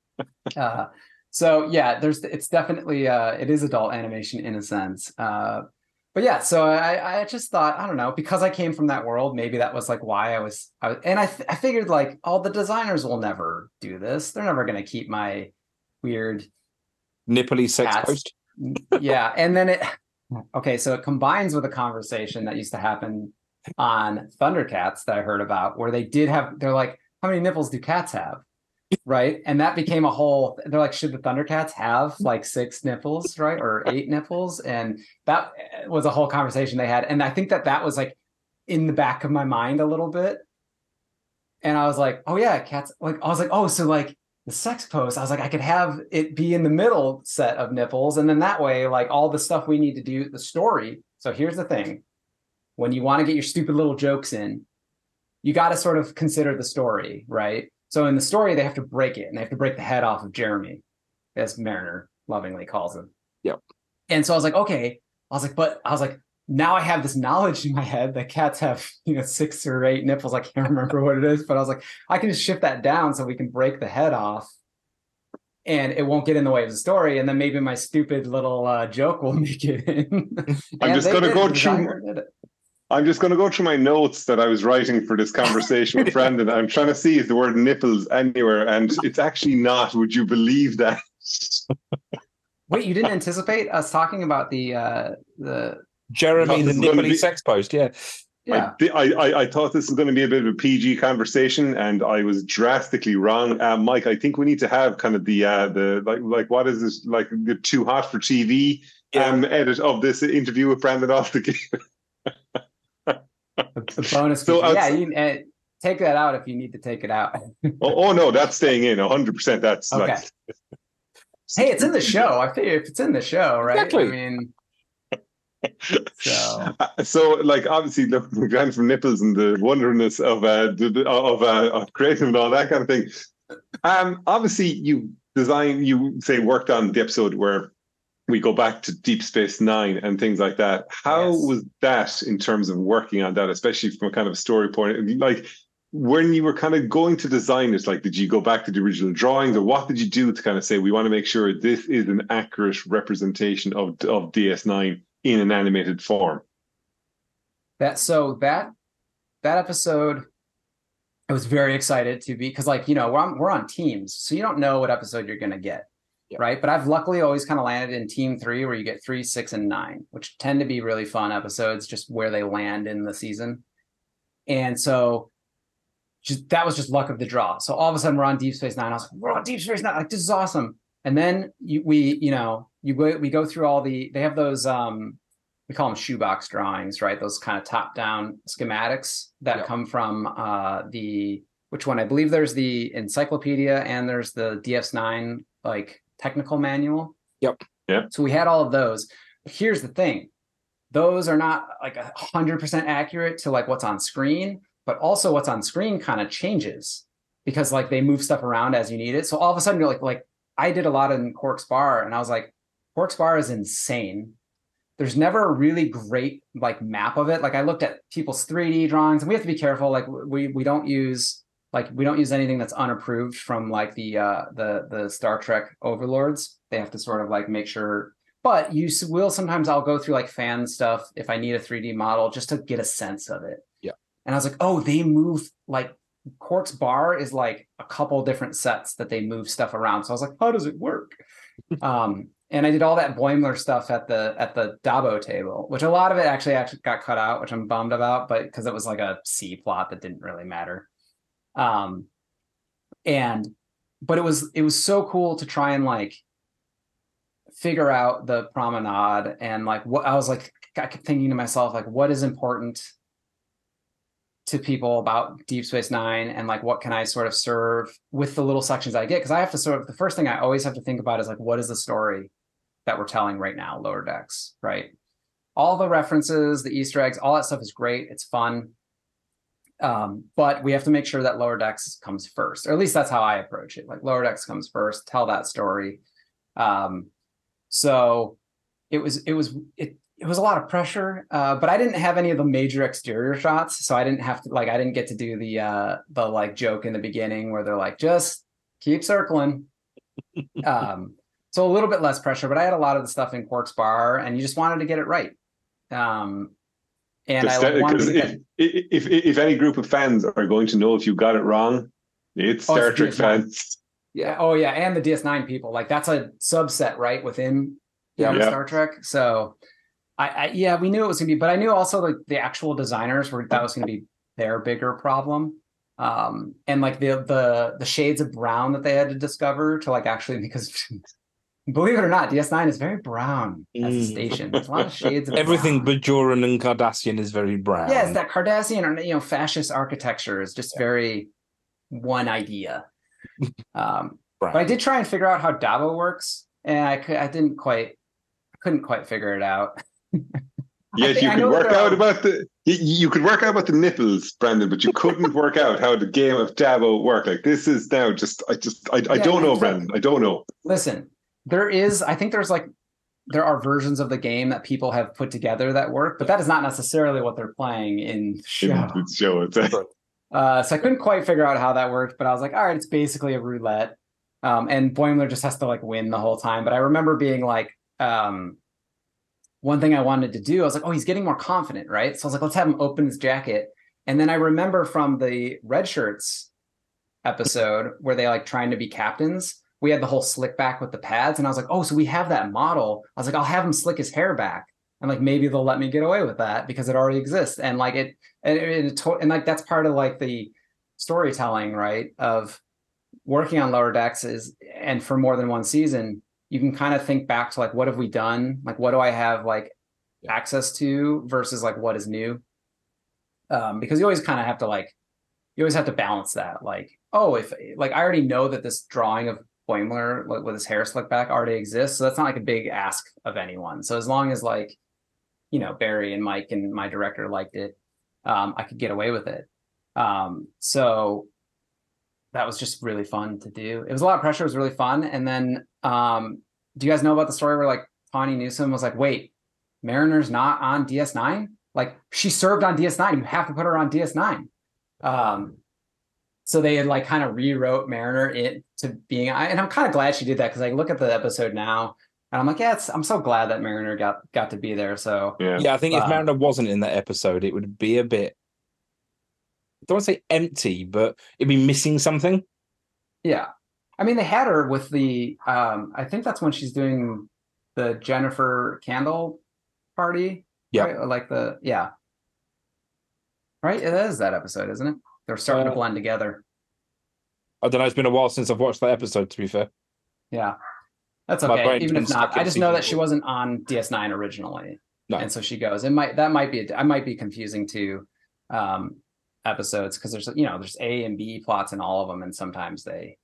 [SPEAKER 3] So yeah, it's definitely it is adult animation in a sense. But yeah, so I just thought, I don't know, because I came from that world, maybe that was like why I figured like all the designers will never do this. They're never going to keep my weird
[SPEAKER 1] nipply sex post.
[SPEAKER 3] Yeah. And then so it combines with a conversation that used to happen on Thundercats that I heard about where they're like, how many nipples do cats have? Right. And that became a whole, they're like, should the Thundercats have like 6 nipples, right? Or 8 nipples? And that was a whole conversation they had. And I think that was like in the back of my mind a little bit. And I was like, oh yeah, cats, like, I was like, oh, so like the sex post, I was like, I could have it be in the middle set of nipples. And then that way, like all the stuff we need to do, the story. So here's the thing. When you want to get your stupid little jokes in, you got to sort of consider the story, right? So in the story, they have to break it, and they have to break the head off of Jeremy, as Mariner lovingly calls him.
[SPEAKER 1] Yep.
[SPEAKER 3] And so I was like, okay. I was like, now I have this knowledge in my head that cats have, 6 or 8 nipples. I can't remember what it is, but I was like, I can just shift that down so we can break the head off, and it won't get in the way of the story. And then maybe my stupid little joke will make it in.
[SPEAKER 2] I'm just going to go through. I'm just going to go through my notes that I was writing for this conversation with Brandon. I'm trying to see if the word nipples anywhere, and it's actually not. Would you believe that?
[SPEAKER 3] Wait, you didn't anticipate us talking about the
[SPEAKER 1] Jeremy, the nipply sex post? Yeah.
[SPEAKER 3] Yeah.
[SPEAKER 2] I thought this was going to be a bit of a PG conversation, and I was drastically wrong. Mike, I think we need to have kind of the like what is this, like the Too Hot for TV edit of this interview with Brandon off the game.
[SPEAKER 3] The bonus. So, you can take that out if you need to take it out.
[SPEAKER 2] oh no, that's staying in 100%. That's
[SPEAKER 3] okay.
[SPEAKER 2] Like,
[SPEAKER 3] hey, it's in the show. I figure if it's in the show, right?
[SPEAKER 1] Exactly.
[SPEAKER 3] I mean,
[SPEAKER 2] so like obviously looking down from nipples and the wonderness of creative and all that kind of thing. Obviously you worked on the episode where we go back to Deep Space Nine and things like that. How
[SPEAKER 3] Yes.
[SPEAKER 2] was that in terms of working on that, especially from a kind of a story point? Like when you were kind of going to design it, like did you go back to the original drawings, or what did you do to kind of say we want to make sure this is an accurate representation of DS9 in an animated form?
[SPEAKER 3] That episode, I was very excited to be, because like, we're on teams, so you don't know what episode you're gonna get.
[SPEAKER 1] Yeah.
[SPEAKER 3] Right. But I've luckily always kind of landed in team 3, where you get 3, 6, and 9, which tend to be really fun episodes, just where they land in the season. And so that was just luck of the draw. So all of a sudden we're on Deep Space Nine. I was like, we're on Deep Space Nine. Like, this is awesome. And then we go through all they have those, we call them shoebox drawings, right? Those kind of top down schematics that come from which one? I believe there's the encyclopedia and there's the DS9 like technical manual.
[SPEAKER 1] Yep.
[SPEAKER 2] Yeah.
[SPEAKER 3] So we had all of those. But here's the thing. Those are not like 100% accurate to like what's on screen, but also what's on screen kind of changes because like they move stuff around as you need it. So all of a sudden you're like I did a lot in Quark's Bar, and I was like, Quark's Bar is insane. There's never a really great like map of it. Like I looked at people's 3D drawings, and we have to be careful. Like we don't use anything that's unapproved from like the Star Trek overlords. They have to sort of like make sure. But you will sometimes I'll go through like fan stuff if I need a 3D model just to get a sense of it.
[SPEAKER 1] Yeah.
[SPEAKER 3] And I was like, oh, they move like Quark's Bar is like a couple different sets that they move stuff around. So I was like, how does it work? And I did all that Boimler stuff at the Dabo table, which a lot of it actually got cut out, which I'm bummed about, but because it was like a C plot that didn't really matter. But it was so cool to try and like figure out the promenade, and like what I was like, I kept thinking to myself, like, what is important to people about Deep Space Nine, and like what can I sort of serve with the little sections I get? Because I have to the first thing I always have to think about is like, what is the story that we're telling right now, Lower Decks, right? All the references, the Easter eggs, all that stuff is great. It's fun. But we have to make sure that Lower Decks comes first, or at least that's how I approach it. Like Lower Decks comes first, tell that story. So it was a lot of pressure, but I didn't have any of the major exterior shots. So I didn't have to I didn't get to do the like joke in the beginning where they're like, just keep circling. So a little bit less pressure, but I had a lot of the stuff in Quark's Bar, and you just wanted to get it right. And
[SPEAKER 2] if any group of fans are going to know if you got it wrong, it's Star Trek fans.
[SPEAKER 3] Yeah. Oh yeah. And the DS9 people, like that's a subset right within Star Trek. So we knew it was gonna be, but I knew also like the actual designers that was gonna be their bigger problem. And like the shades of brown that they had to discover to like actually, because believe it or not, DS9 is very brown as a station. There's a lot of shades of
[SPEAKER 1] everything
[SPEAKER 3] brown.
[SPEAKER 1] Bajoran and Cardassian is very brown.
[SPEAKER 3] Yeah, it's that Cardassian or fascist architecture is just very one idea. But I did try and figure out how Dabo works, and I couldn't quite figure it out.
[SPEAKER 2] Yes, you could work out about the nipples, Brandon, but you couldn't work out how the game of Dabo worked. Like this is now I don't know, Brandon. I don't know.
[SPEAKER 3] Listen, there are versions of the game that people have put together that work, but that is not necessarily what they're playing in the show. So I couldn't quite figure out how that worked, but I was like, all right, it's basically a roulette. And Boimler just has to like win the whole time. But I remember being like, one thing I wanted to do, I was like, oh, he's getting more confident, right? So I was like, let's have him open his jacket. And then I remember from the Red Shirts episode where they like trying to be captains, we had the whole slick back with the pads. And I was like, oh, so we have that model. I was like, I'll have him slick his hair back. And like, maybe they'll let me get away with that because it already exists. And like and like, that's part of like the storytelling, right? Of working on Lower Decks and for more than one season, you can kind of think back to like, what have we done? Like, what do I have like access to versus like what is new? Because you always kind of have to balance that. Like, oh, if like, I already know that this drawing of Boimler with his hair slicked back already exists. So that's not like a big ask of anyone. So as long as like, Barry and Mike and my director liked it, I could get away with it. So that was just really fun to do. It was a lot of pressure. It was really fun. And then, do you guys know about the story where like Pawnee Newsome was like, wait, Mariner's not on DS9? Like, she served on DS9. You have to put her on DS9. So they had like kind of rewrote Mariner into being, and I'm kind of glad she did that, because I look at the episode now and I'm like, yeah, I'm so glad that Mariner got to be there. So
[SPEAKER 1] yeah, I think if Mariner wasn't in that episode, it would be a bit, I don't want to say empty, but it'd be missing something.
[SPEAKER 3] Yeah. I mean, they had her with the, I think that's when she's doing the Jennifer Candle party.
[SPEAKER 1] Yeah.
[SPEAKER 3] Right? Or like right? It is that episode, isn't it? They're starting to blend together.
[SPEAKER 1] I don't know. It's been a while since I've watched that episode, to be fair.
[SPEAKER 3] Yeah. That's okay. Even if not, I just know that she wasn't on DS9 originally. No. And so she goes. I might be confusing two episodes, because there's A and B plots in all of them, and sometimes they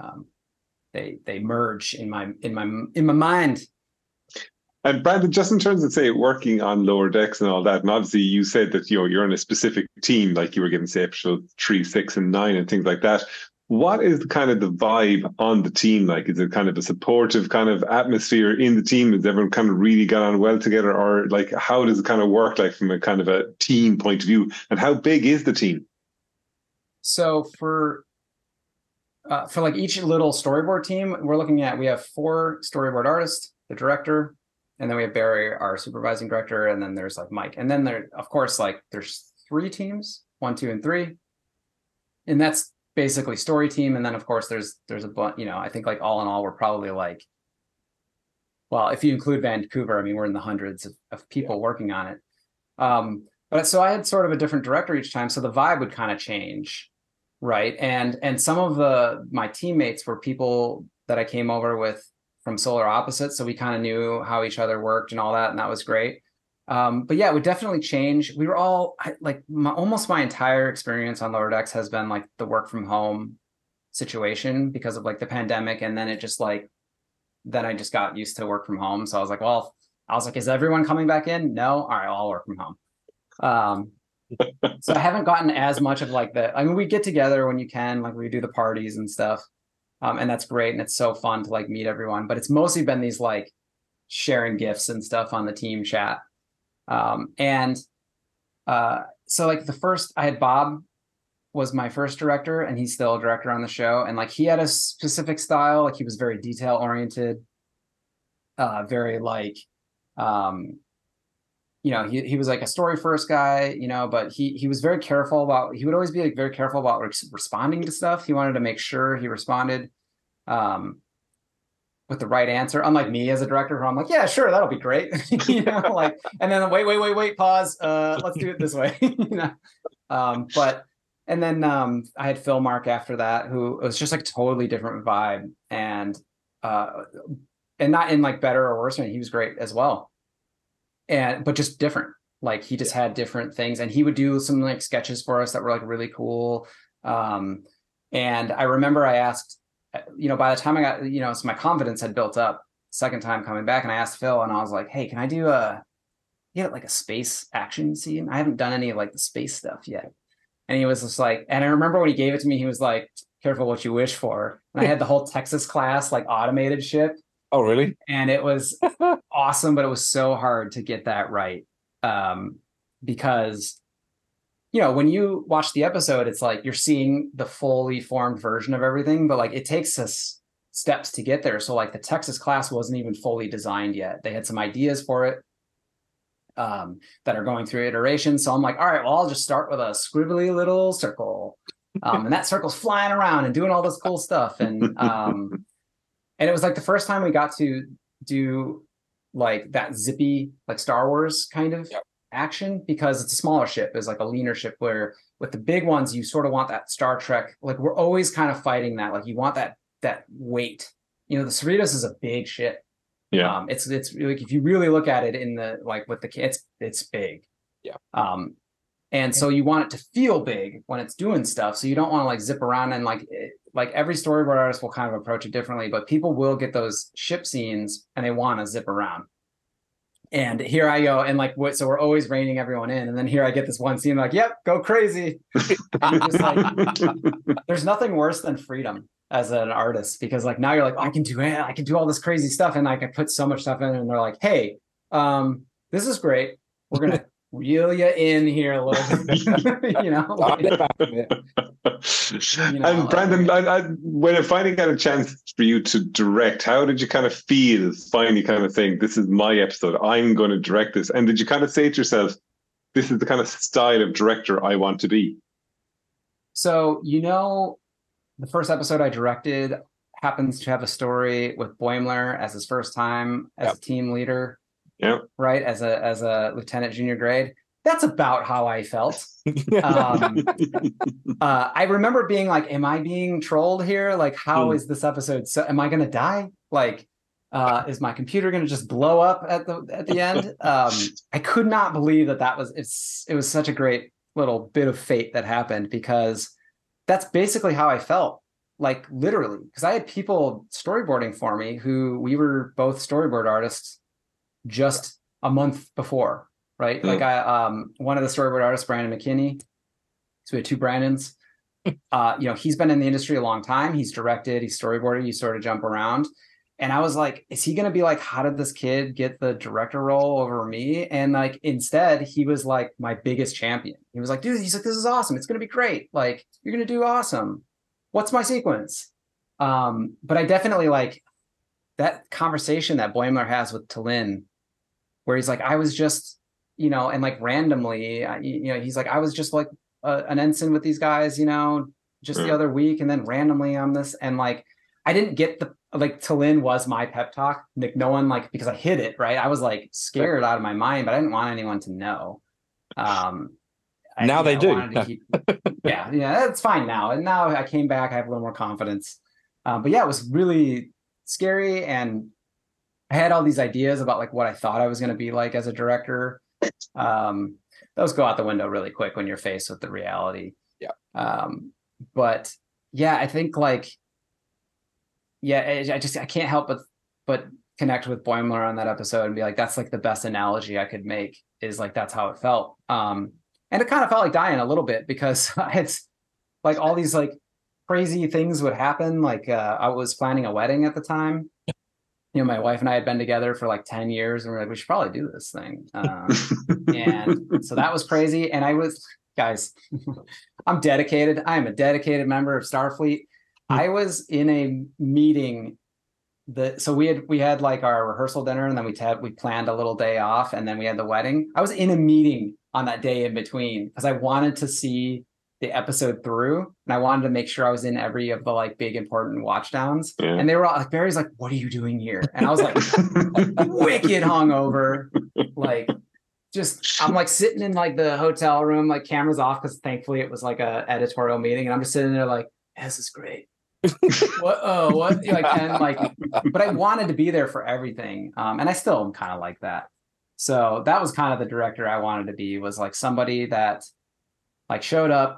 [SPEAKER 3] merge in my mind.
[SPEAKER 2] And Brandon, just in terms of, say, working on Lower Decks and all that, and obviously you said that you're in a specific team, like you were given, say, episode 3, 6, and 9, and things like that. What is the kind of the vibe on the team like? Is it kind of a supportive kind of atmosphere in the team? Has everyone kind of really got on well together, or like how does it kind of work, like from a kind of a team point of view? And how big is the team?
[SPEAKER 3] So for like each little storyboard team, we have 4 storyboard artists, the director, and then we have Barry, our supervising director, and then there's like Mike. And then of course, like there's 3 teams, 1, 2, and 3. And that's basically story team. And then of course there's a bunch, I think like all in all, we're probably like, well, if you include Vancouver, I mean, we're in the hundreds of people working on it. But so I had sort of a different director each time. So the vibe would kind of change. Right. And some of my teammates were people that I came over with from Solar Opposites. So we kind of knew how each other worked and all that. And that was great. But yeah, it would definitely change. We were all like, almost my entire experience on Lower Decks has been like the work from home situation because of like the pandemic. And then it just like, then I just got used to work from home. So I was like, is everyone coming back in? No. All right, I'll work from home. So I haven't gotten as much of like I mean, we get together when you can, like we do the parties and stuff. And that's great. And it's so fun to like meet everyone, but it's mostly been these like sharing gifts and stuff on the team chat. So like I had Bob was my first director, and he's still a director on the show. And like, he had a specific style, like he was very detail oriented, very like, he was like a story first guy, but he was very careful about, he would always be like very careful about responding to stuff. He wanted to make sure he responded with the right answer. Unlike me as a director, who I'm like, yeah, sure, that'll be great. Like, and then wait, pause. Let's do it this way. And then I had Phil Mark after that, who was just like totally different vibe, and not in like better or worse. I mean, he was great as well. But just different. Like he just had different things, and he would do some like sketches for us that were like really cool. And I remember I asked, by the time I got, so my confidence had built up second time coming back, and I asked Phil, and I was like, hey, can I do like a space action scene? I haven't done any of like the space stuff yet. And he was just like, and I remember when he gave it to me, he was like, careful what you wish for. And I had the whole Texas class like automated ship.
[SPEAKER 1] Oh, really?
[SPEAKER 3] And it was awesome, but it was so hard to get that right. Because, when you watch the episode, it's like you're seeing the fully formed version of everything, but like it takes us steps to get there. So like the Texas class wasn't even fully designed yet. They had some ideas for it that are going through iteration. So I'm like, all right, well, I'll just start with a scribbly little circle. And that circle's flying around and doing all this cool stuff. And it was like the first time we got to do like that zippy, like Star Wars kind of action, because it's a smaller ship. It's like a leaner ship, where with the big ones, you sort of want that Star Trek. Like we're always kind of fighting that. Like you want that weight. The Cerritos is a big ship.
[SPEAKER 2] Yeah.
[SPEAKER 3] It's like, if you really look at it in the, like with the kids, it's big.
[SPEAKER 1] Yeah.
[SPEAKER 3] And so you want it to feel big when it's doing stuff. So you don't want to like zip around, and like every storyboard artist will kind of approach it differently, but people will get those ship scenes and they want to zip around. And here I go. And like, so we're always reining everyone in. And then here I get this one scene, like, yep, go crazy. I'm just like, there's nothing worse than freedom. as an artist, because like now you're like, oh, I can do all this crazy stuff, and like I put so much stuff in, and they're like, hey, this is great. We're gonna reel you in here a little bit, you know.
[SPEAKER 2] And Brandon, when finally got a chance for you to direct, how did you kind of feel finally kind of saying, this is my episode, I'm going to direct this? And did you kind of say to yourself, this is the kind of style of director I want to be?
[SPEAKER 3] So, you know, the first episode I directed happens to have a story with Boimler as his first time as a team leader.
[SPEAKER 2] Yeah.
[SPEAKER 3] Right. As a lieutenant junior grade. That's about how I felt. I remember being like, am I being trolled here? Like, how is this episode? So am I going to die? Like, is my computer going to just blow up at the end? I could not believe that it was such a great little bit of fate that happened, because that's basically how I felt. Like literally, because I had people storyboarding for me who we were both storyboard artists just a month before, right? Like one of the storyboard artists, Brandon McKinney. So we had two Brandons. You know, he's been in the industry a long time. He's directed, he's storyboarded, you sort of jump around. And I was like, is he going to be like, how did this kid get the director role over me? And like, instead, he was like my biggest champion. He was like, dude, he's like, this is awesome. It's going to be great. Like, you're going to do awesome. What's my sequence? But I definitely like that conversation that Boimler has with T'Lyn, where he's like, I was just, you know, and like randomly, you know, he's like, I was just like an ensign with these guys, you know, just the other week. And then randomly on this, and like, I didn't get like T'Lyn was my pep talk. Like no one, like, because I hid it, right? I was like scared out of my mind, but I didn't want anyone to know.
[SPEAKER 1] Now they do.
[SPEAKER 3] Yeah, it's fine now. And now I came back, I have a little more confidence. But yeah, it was really scary. And I had all these ideas about like what I thought I was going to be like as a director. Those go out the window really quick when you're faced with the reality.
[SPEAKER 1] Yeah.
[SPEAKER 3] But yeah, I think like, I can't help but connect with Boimler on that episode and be like, that's like the best analogy I could make, is like, that's how it felt. And it kind of felt like dying a little bit, because it's like all these like crazy things would happen. Like I was planning a wedding at the time. You know, my wife and I had been together for like 10 years, and we're like, we should probably do this thing. And so that was crazy. And I was, guys, I'm dedicated. I am a dedicated member of Starfleet. I was in a meeting so we had like our rehearsal dinner, and then we planned a little day off, and then we had the wedding. I was in a meeting on that day in between, because I wanted to see the episode through, and I wanted to make sure I was in every of the like big important watchdowns. Yeah. And they were all like, Barry's like, what are you doing here? And I was like, wicked hungover. Like, just, I'm like sitting in like the hotel room, like cameras off, because thankfully it was like a editorial meeting, and I'm just sitting there like, this is great. What? Oh, what? Like, and like, but I wanted to be there for everything. And I still am kind of like that. So that was kind of the director I wanted to be, was like somebody that like showed up,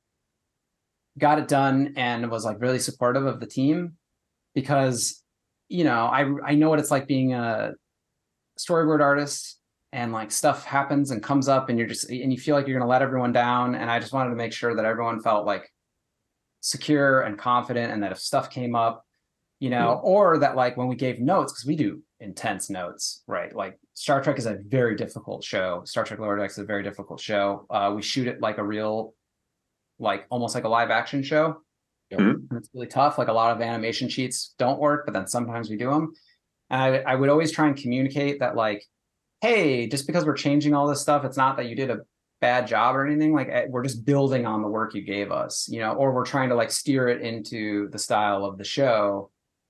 [SPEAKER 3] got it done, and was like really supportive of the team, because, you know, I know what it's like being a storyboard artist, and like stuff happens and comes up, and you feel like you're going to let everyone down. And I just wanted to make sure that everyone felt like secure and confident, and that if stuff came up, you know, or that like when we gave notes, because we do intense notes, right? Like Star Trek is a very difficult show. Star Trek Lower Decks is a very difficult show. We shoot it like a real, like almost like a live action show. And it's really tough. Like a lot of animation sheets don't work, but then sometimes we do them. And I would always try and communicate that like, hey, just because we're changing all this stuff, it's not that you did a bad job or anything. Like, we're just building on the work you gave us, you know, or we're trying to like steer it into the style of the show.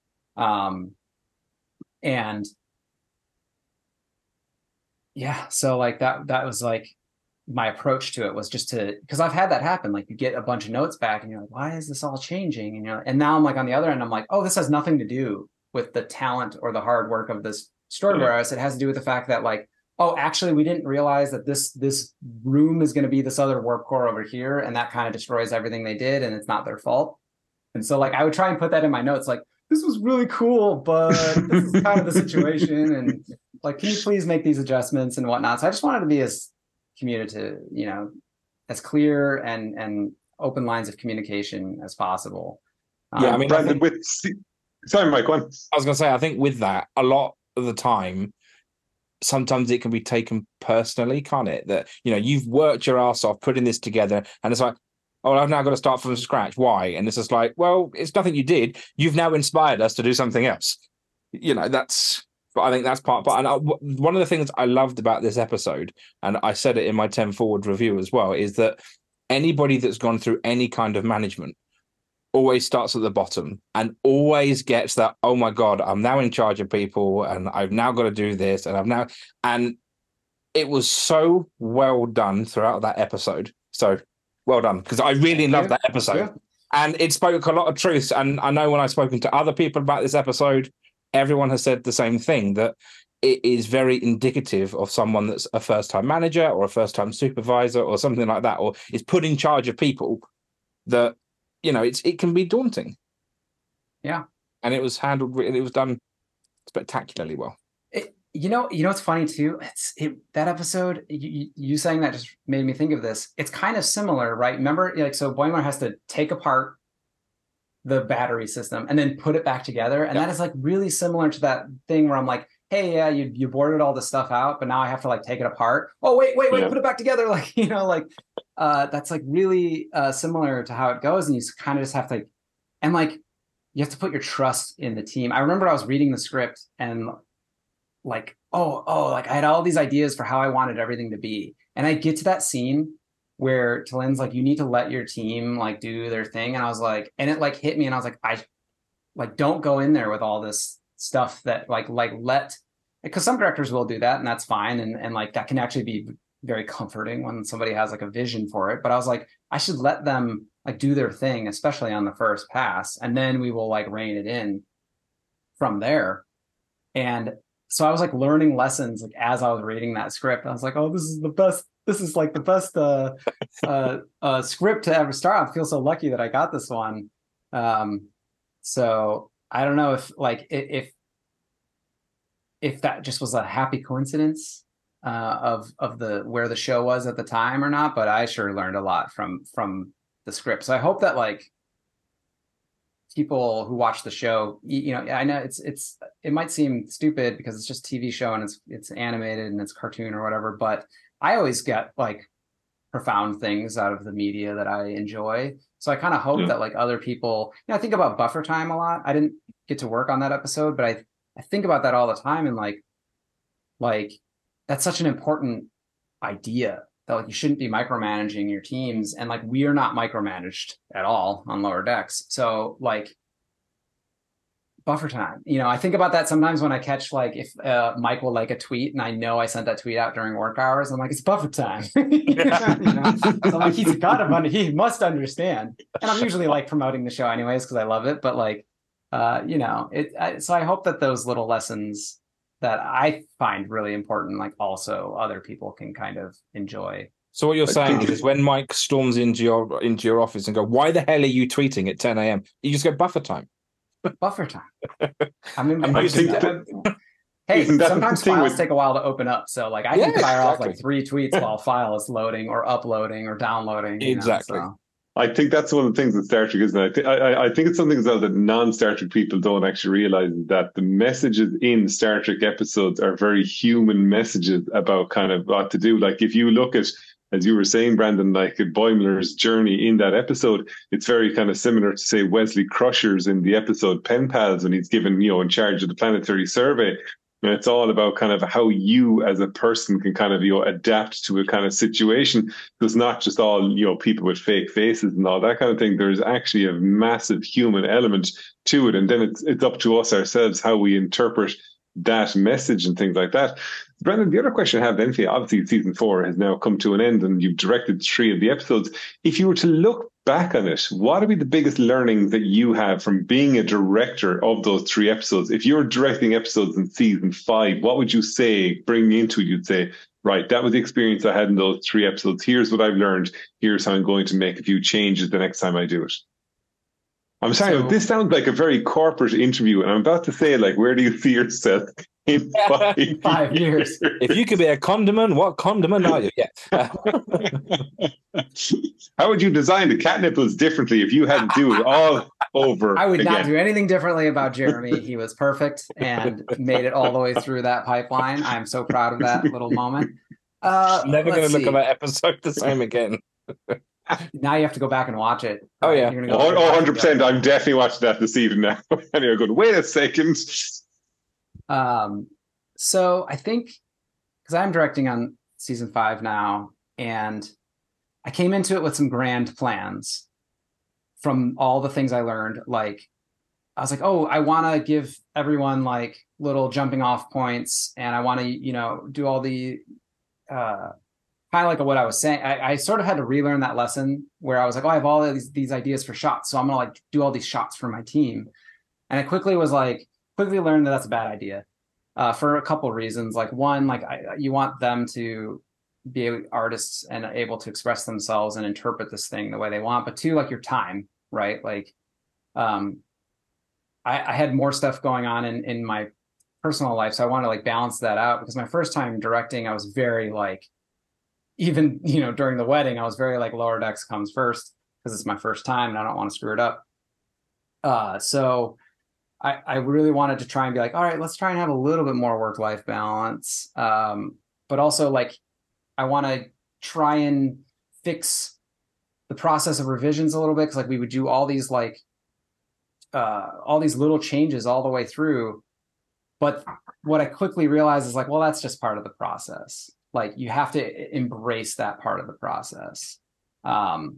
[SPEAKER 3] And yeah, so like that was like my approach to it, was just to, because I've had that happen. Like you get a bunch of notes back and you're like, why is this all changing? And and now I'm like on the other end, I'm like, oh, this has nothing to do with the talent or the hard work of this storyboard artist. It has to do with the fact that like, oh, actually, we didn't realize that this room is going to be this other warp core over here, and that kind of destroys everything they did, and it's not their fault. And so, like, I would try and put that in my notes, like, this was really cool, but this is kind of the situation, and like, can you please make these adjustments and whatnot? So I just wanted to be as communicative, you know, as clear and open lines of communication as possible.
[SPEAKER 1] Yeah, I mean,
[SPEAKER 2] Brandon, sorry, Mike, go on.
[SPEAKER 1] I was going to say, I think with that, a lot of the time, sometimes it can be taken personally, can't it? That, you've worked your ass off putting this together, and it's like, oh, I've now got to start from scratch. Why? And it's just like, well, it's nothing you did. You've now inspired us to do something else. But I think that's part. But one of the things I loved about this episode, and I said it in my 10 Forward review as well, is that anybody that's gone through any kind of management always starts at the bottom and always gets that, oh my God, I'm now in charge of people and I've now got to do this and it was so well done throughout that episode. So well done, because I really loved that episode. Yeah. And it spoke a lot of truth. And I know when I've spoken to other people about this episode, everyone has said the same thing, that it is very indicative of someone that's a first-time manager or a first-time supervisor or something like that, or is put in charge of people that, it can be daunting.
[SPEAKER 3] Yeah.
[SPEAKER 1] And it was handled, it was done spectacularly well.
[SPEAKER 3] It's funny too. That episode, you saying that just made me think of this. It's kind of similar, right? Remember, so Boimler has to take apart the battery system and then put it back together. And that is like really similar to that thing where I'm like, hey, yeah, you boarded all this stuff out, but now I have to like take it apart. Oh, wait, put it back together. Like, that's like really similar to how it goes. And you kind of just have to, and like, you have to put your trust in the team. I remember I was reading the script and like, like I had all these ideas for how I wanted everything to be. And I get to that scene where Tylen's like, you need to let your team like do their thing. And I was like, and it like hit me and I was like, I like, don't go in there with all this stuff that because some directors will do that and that's fine. And like, that can actually be very comforting when somebody has like a vision for it. But I was like, I should let them like do their thing, especially on the first pass. And then we will like rein it in from there. And so I was like learning lessons like as I was reading that script. I was like, oh, this is the best. This is like the best script to ever start. I feel so lucky that I got this one. So I don't know if that just was a happy coincidence of where the show was at the time or not, but I sure learned a lot from the script. So I hope that like people who watch the show, I know it might seem stupid because it's just TV show and it's animated and it's cartoon or whatever, but I always get like profound things out of the media that I enjoy. So I kind of hope that like other people, I think about Buffer Time a lot. I didn't get to work on that episode, but I think about that all the time. And like that's such an important idea that like you shouldn't be micromanaging your teams. And like, we are not micromanaged at all on Lower Decks. So like Buffer Time, I think about that sometimes when I catch like if Mike will like a tweet and I know I sent that tweet out during work hours. I'm like, it's Buffer Time. So I'm like, he must understand. And I'm usually like promoting the show anyways because I love it. But like, so I hope that those little lessons that I find really important, like also other people can kind of enjoy.
[SPEAKER 1] So what you're saying is when Mike storms into your office and go, why the hell are you tweeting at 10 a.m.? You just go Buffer Time.
[SPEAKER 3] Buffer Time. I mean, hey, sometimes files take a while to open up. So like I can fire off like 3 tweets while a file is loading or uploading or downloading.
[SPEAKER 1] Exactly.
[SPEAKER 2] I think that's one of the things that Star Trek is. And I think it's something as well that non-Star Trek people don't actually realize, that the messages in Star Trek episodes are very human messages about kind of what to do. Like if you look at, as you were saying, Brandon, like Boimler's journey in that episode, it's very kind of similar to, say, Wesley Crusher's in the episode Pen Pals when he's given, in charge of the planetary survey. And it's all about kind of how you as a person can kind of, adapt to a kind of situation. It's not just all, people with fake faces and all that kind of thing. There's actually a massive human element to it. And then it's up to us ourselves how we interpret that message and things like that. Brendan, the other question I have then for you, obviously season 4 has now come to an end and you've directed 3 of the episodes. If you were to look back on it, what would be the biggest learning that you have from being a director of those 3 episodes? If you're directing episodes in season 5, what would you say, bring me into it? You'd say, right, that was the experience I had in those 3 episodes. Here's what I've learned. Here's how I'm going to make a few changes the next time I do it. I'm sorry, this sounds like a very corporate interview, and I'm about to say, like, where do you see yourself in 5
[SPEAKER 3] years?
[SPEAKER 1] If you could be a condiment, what condiment are you? Yeah.
[SPEAKER 2] How would you design the cat nipples differently if you had to do it all over
[SPEAKER 3] I would not
[SPEAKER 2] again.
[SPEAKER 3] do anything differently about Jeremy. He was perfect and made it all the way through that pipeline. I'm so proud of that little moment.
[SPEAKER 1] Never going to
[SPEAKER 3] Let's
[SPEAKER 1] look at
[SPEAKER 3] see.
[SPEAKER 1] that episode the same again.
[SPEAKER 3] Now you have to go back and watch it.
[SPEAKER 1] Oh, yeah.
[SPEAKER 3] You're gonna go
[SPEAKER 2] Oh, 100%. I'm definitely watching that this evening now. Anyway, good. Wait a second.
[SPEAKER 3] So I think because I'm directing on season 5 now, and I came into it with some grand plans from all the things I learned. Like, I was like, oh, I want to give everyone like little jumping off points, and I want to, do all the kind of like what I was saying. I sort of had to relearn that lesson where I was like, oh, I have all these ideas for shots, so I'm gonna like do all these shots for my team. And I quickly learned that that's a bad idea for a couple of reasons. Like one, like you want them to be artists and able to express themselves and interpret this thing the way they want. But two, like your time, right? Like I had more stuff going on in my personal life, so I wanted to like balance that out, because my first time directing, I was very like, even during the wedding, I was very like Lower Decks comes first because it's my first time and I don't want to screw it up. So I really wanted to try and be like, all right, let's try and have a little bit more work-life balance. But also like, I want to try and fix the process of revisions a little bit. Cause like we would do all these like, all these little changes all the way through. But what I quickly realized is like, well, that's just part of the process. Like you have to embrace that part of the process. And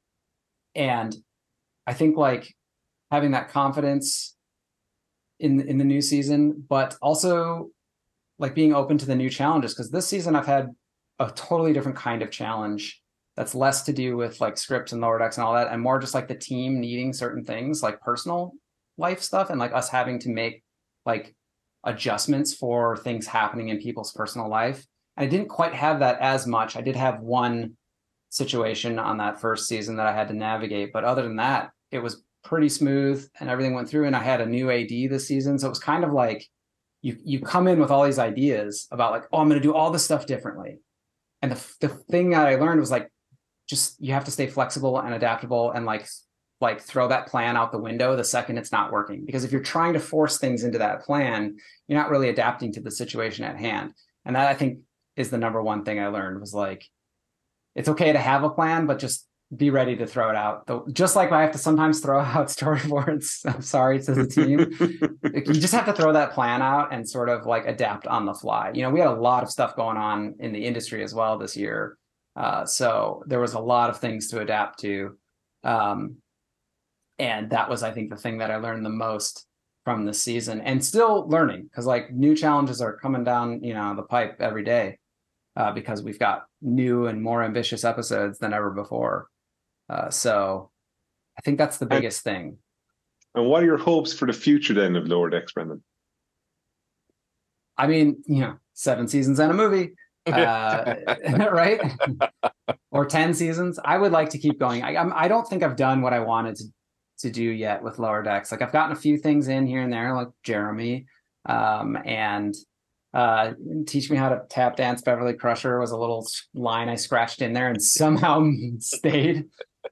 [SPEAKER 3] I think like having that confidence in the new season, but also like being open to the new challenges. Because this season I've had a totally different kind of challenge that's less to do with like scripts and Lower Decks and all that, and more just like the team needing certain things, like personal life stuff, and like us having to make like adjustments for things happening in people's personal life. And I didn't quite have that as much. I did have one situation on that first season that I had to navigate, but other than that, it was pretty smooth and everything went through. And I had a new AD this season, so it was kind of like you come in with all these ideas about like, oh, I'm going to do all this stuff differently. And the thing that I learned was like, just you have to stay flexible and adaptable, and like throw that plan out the window the second it's not working. Because if you're trying to force things into that plan, you're not really adapting to the situation at hand. And that, I think, is the number one thing I learned, was like, it's okay to have a plan, but just be ready to throw it out. Just like I have to sometimes throw out storyboards, I'm sorry, to the team. You just have to throw that plan out and sort of like adapt on the fly. We had a lot of stuff going on in the industry as well this year. So there was a lot of things to adapt to. And that was, I think, the thing that I learned the most from this season, and still learning, because like new challenges are coming down, the pipe every day, because we've got new and more ambitious episodes than ever before. So I think that's the biggest thing.
[SPEAKER 2] And what are your hopes for the future then of Lower Decks, Brendan?
[SPEAKER 3] I mean, 7 seasons and a movie, right? Or 10 seasons. I would like to keep going. I don't think I've done what I wanted to do yet with Lower Decks. Like I've gotten a few things in here and there, like Jeremy, and Teach Me How to Tap Dance Beverly Crusher was a little line I scratched in there and somehow stayed.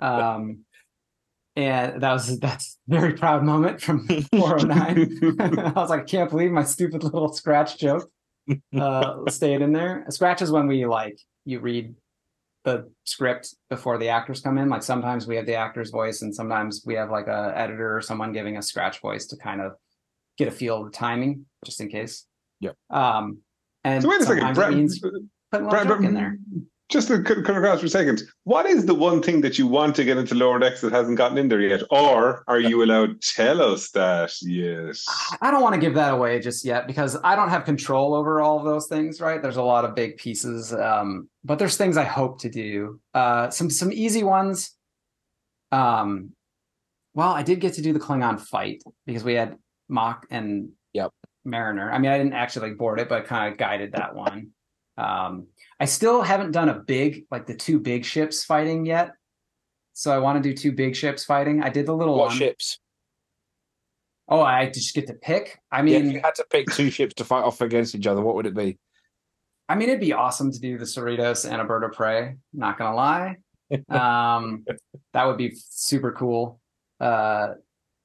[SPEAKER 3] And that's a very proud moment from 409. I was like, I can't believe my stupid little scratch joke stayed in there. A scratch is when we you read the script before the actors come in. Like sometimes we have the actor's voice, and sometimes we have like a editor or someone giving a scratch voice to kind of get a feel of the timing, just in case.
[SPEAKER 1] Yep.
[SPEAKER 3] And
[SPEAKER 2] so wait a second,
[SPEAKER 3] putting a little joke in there.
[SPEAKER 2] Just to cut across for a second, what is the one thing that you want to get into Lower Decks that hasn't gotten in there yet? Or are you allowed to tell us that? Yes.
[SPEAKER 3] I don't want to give that away just yet, because I don't have control over all of those things, right? There's a lot of big pieces, but there's things I hope to do. Some easy ones. Well, I did get to do the Klingon fight because we had Mock and Mariner. I mean, I didn't actually board it, but kind of guided that one. I still haven't done the 2 big ships fighting yet. So I want to do 2 big ships fighting. I did the little
[SPEAKER 1] What
[SPEAKER 3] one.
[SPEAKER 1] ships?
[SPEAKER 3] Oh, I just get to pick? I mean,
[SPEAKER 1] if you had to pick 2 ships to fight off against each other, what would it be?
[SPEAKER 3] I mean, it'd be awesome to do the Cerritos and a Bird of Prey. Not going to lie. That would be super cool.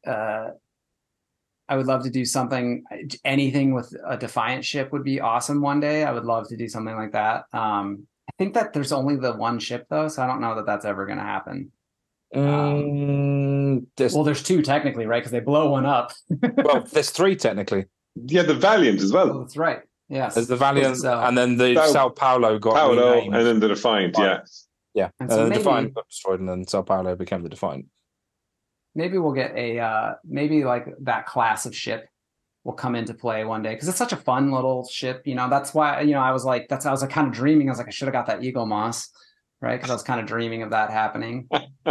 [SPEAKER 3] I would love to do something, anything with a Defiant ship would be awesome one day. I would love to do something like that. I think that there's only the one ship though, so I don't know that that's ever going to happen. Well, there's two technically, right? Because they blow one up.
[SPEAKER 1] Well, there's three technically.
[SPEAKER 2] Yeah, the Valiant as well.
[SPEAKER 3] Oh, that's right. Yes.
[SPEAKER 1] There's the Valiant, and then the Sao Paulo got renamed.
[SPEAKER 2] and then the Defiant.
[SPEAKER 1] Yeah. And so then the Defiant got destroyed, and then Sao Paulo became the Defiant.
[SPEAKER 3] Maybe we'll get maybe like that class of ship will come into play one day because it's such a fun little ship. That's why I was like kind of dreaming. I was like, I should have got that Eaglemoss, right? Because I was kind of dreaming of that happening.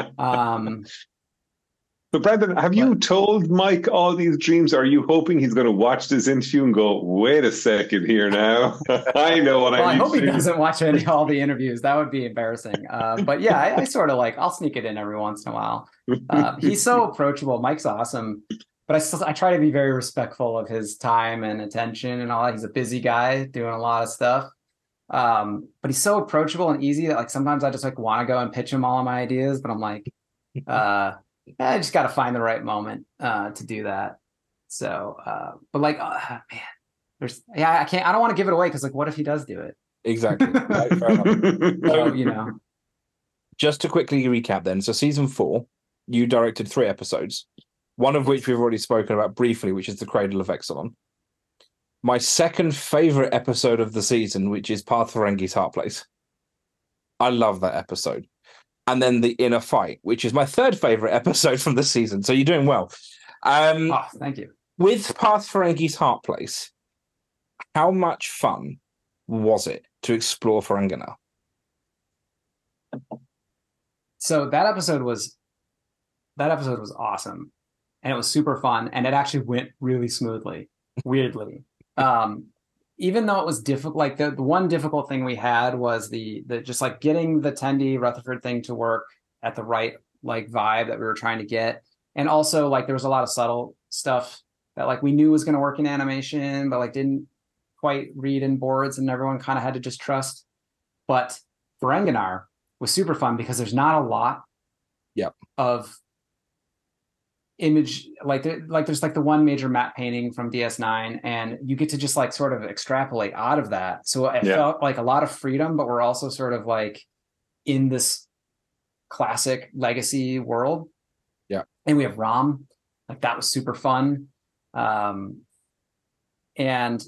[SPEAKER 2] But Brendan, have you told Mike all these dreams? Are you hoping he's going to watch this interview and go, wait a second here now? I know what I
[SPEAKER 3] hope he doesn't watch all the interviews. That would be embarrassing. But yeah, I sort of I'll sneak it in every once in a while. He's so approachable. Mike's awesome. But I try to be very respectful of his time and attention and all that. He's a busy guy doing a lot of stuff. But he's so approachable and easy that sometimes I just want to go and pitch him all of my ideas. But I'm like, I just got to find the right moment to do that. So, but man, I don't want to give it away because what if he does do it?
[SPEAKER 1] Exactly. Right, fair enough. So, just to quickly recap then. So season 4, you directed 3 episodes, one of which we've already spoken about briefly, which is The Cradle of Exelon. My second favorite episode of the season, which is Path Ferengi's Heart Place. I love that episode. And then The Inner Fight, which is my third favorite episode from the season. So you're doing well.
[SPEAKER 3] Thank you.
[SPEAKER 1] With Path Ferengi's Heart Place, how much fun was it to explore Ferenginar?
[SPEAKER 3] So that episode was awesome. And it was super fun. And it actually went really smoothly, weirdly. Even though it was difficult, the one difficult thing we had was the just getting the Tendi Rutherford thing to work at the right vibe that we were trying to get, and also there was a lot of subtle stuff that we knew was going to work in animation, but didn't quite read in boards, and everyone kind of had to just trust. But Ferenginar was super fun because there's not a lot of image there's the one major matte painting from DS9 and you get to just sort of extrapolate out of that, so it felt like a lot of freedom, but we're also sort of in this classic legacy world. And we have Rom, that was super fun. And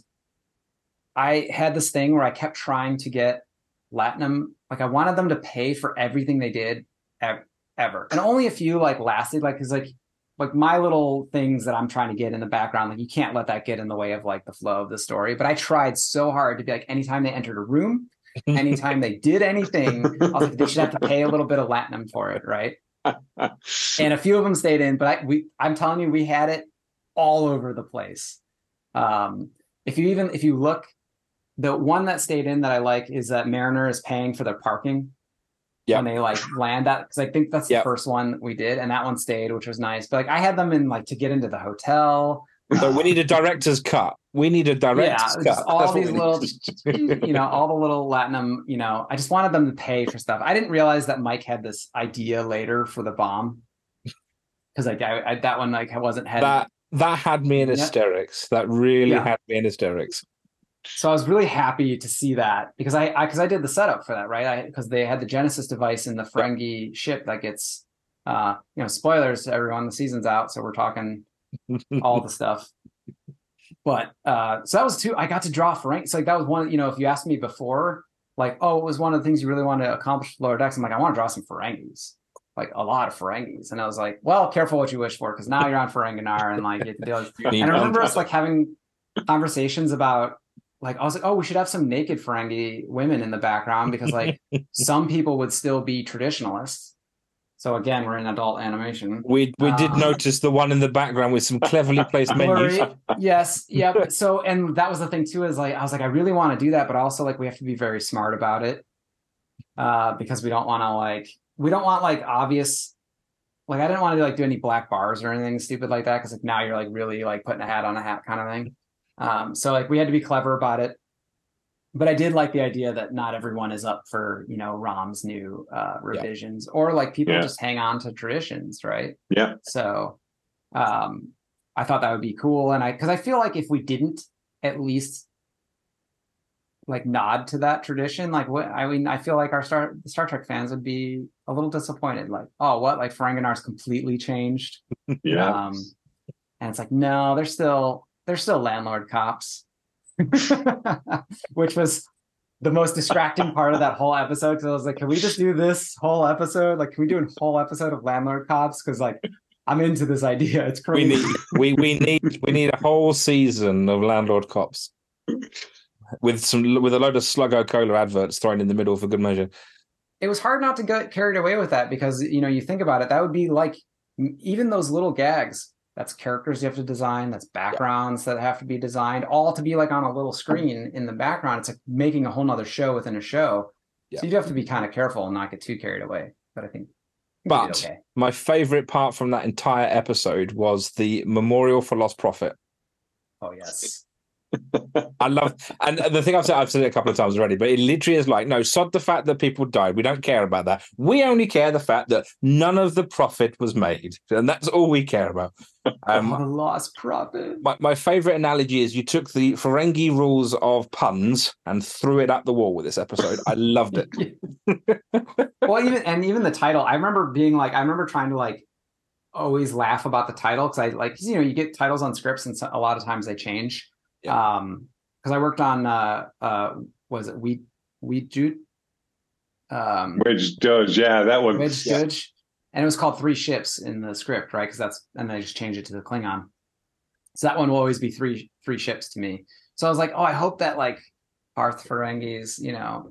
[SPEAKER 3] I had this thing where I kept trying to get Latinum, I wanted them to pay for everything they did ever, and only a few lasted, because my little things that I'm trying to get in the background, you can't let that get in the way of the flow of the story. But I tried so hard to be anytime they entered a room, anytime they did anything, I was they should have to pay a little bit of Latinum for it, right? And a few of them stayed in, but I'm telling you, we had it all over the place. If you look, the one that stayed in that I like is that Mariner is paying for their parking. When they land that, because I think that's the first one we did, and that one stayed, which was nice. But I had them in to get into the hotel.
[SPEAKER 1] So we need a director's cut. We need a director's cut.
[SPEAKER 3] All these little, all the little Latinum. I just wanted them to pay for stuff. I didn't realize that Mike had this idea later for the bomb, because that one wasn't headed.
[SPEAKER 1] That had me in hysterics. That really had me in hysterics.
[SPEAKER 3] So I was really happy to see that because I did the setup for that, right? Because they had the Genesis device in the Ferengi ship that gets, spoilers to everyone, the season's out, so we're talking all the stuff. But so that was I got to draw Ferengi. So that was one, if you asked me before, it was one of the things you really wanted to accomplish with Lower Decks. I'm I want to draw some Ferengis, a lot of Ferengis. And I was well, careful what you wish for, because now you're on Ferenginar and you have to deal with. And I remember us having conversations about. I was we should have some naked Ferengi women in the background because some people would still be traditionalists. So again, we're in adult animation.
[SPEAKER 1] We did notice the one in the background with some cleverly placed menus.
[SPEAKER 3] Yes, yeah. So, and that was the thing too, is I was I really want to do that, but also we have to be very smart about it because we don't want to obvious. I didn't want to do any black bars or anything stupid like that, because now you're really putting a hat on a hat kind of thing. So we had to be clever about it, but I did like the idea that not everyone is up for, Rom's new revisions or people just hang on to traditions. Right.
[SPEAKER 2] Yeah.
[SPEAKER 3] So I thought that would be cool, and because I feel like if we didn't at least like nod to that tradition, like what I mean, I feel like Star Trek fans would be a little disappointed. Like, oh, what? Like Ferenginar's completely changed.
[SPEAKER 2] Yeah.
[SPEAKER 3] And it's like, no, they're still landlord cops, which was the most distracting part of that whole episode. Because I was like, can we just do this whole episode? Like, can we do a whole episode of landlord cops? Because like, I'm into this idea. It's crazy.
[SPEAKER 1] We need a whole season of landlord cops with a load of Sluggo Cola adverts thrown in the middle for good measure.
[SPEAKER 3] It was hard not to get carried away with that because, you know, you think about it, that would be like even those little gags. That's characters you have to design. That's backgrounds that have to be designed, all to be like on a little screen in the background. It's like making a whole nother show within a show. Yeah. So you have to be kind of careful and not get too carried away. But I think okay.
[SPEAKER 1] My favorite part from that entire episode was the memorial for Lost Prophet.
[SPEAKER 3] Oh, yes.
[SPEAKER 1] I love, and the thing I've said it a couple of times already, but it literally is like, no, sod the fact that people died. We don't care about that. We only care the fact that none of the profit was made, and that's all we care about.
[SPEAKER 3] The lost prophet.
[SPEAKER 1] My favorite analogy is you took the Ferengi rules of puns and threw it up the wall with this episode. I loved it.
[SPEAKER 3] Well, even the title, I remember trying to like always laugh about the title because I like, you know, you get titles on scripts and a lot of times they change. Yeah. Because I worked on was it Wedge Judge?
[SPEAKER 2] Wedge Judge, yeah, that one.
[SPEAKER 3] Wedge Judge, and it was called Three Ships in the script, right? Because and they just changed it to the Klingon. So that one will always be three ships to me. So I was like, oh, I hope that like Hearth Ferengi's, you know,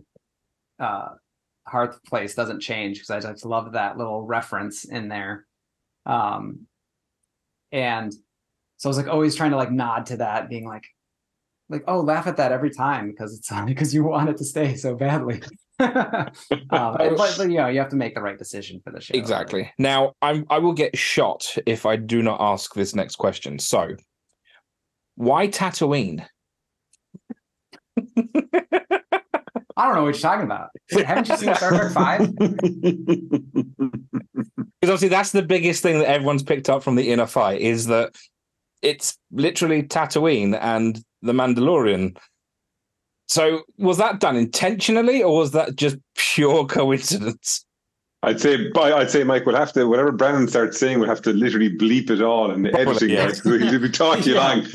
[SPEAKER 3] Hearth place doesn't change because I just love that little reference in there. And so I was like always trying to like nod to that, being like, oh, laugh at that every time because you want it to stay so badly. But you know, you have to make the right decision for the show.
[SPEAKER 1] Exactly. Right? Now, I will get shot if I do not ask this next question. So, why Tatooine?
[SPEAKER 3] I don't know what you're talking about. Haven't you seen Star Trek 5?
[SPEAKER 1] Because obviously that's the biggest thing that everyone's picked up from the Inner Fight is that it's literally Tatooine and the Mandalorian. So was that done intentionally or was that just pure coincidence?
[SPEAKER 2] I'd say, Mike, we'll have to, whatever Brandon starts saying, we'll have to literally bleep it all in the editing. Because he'll be talking long.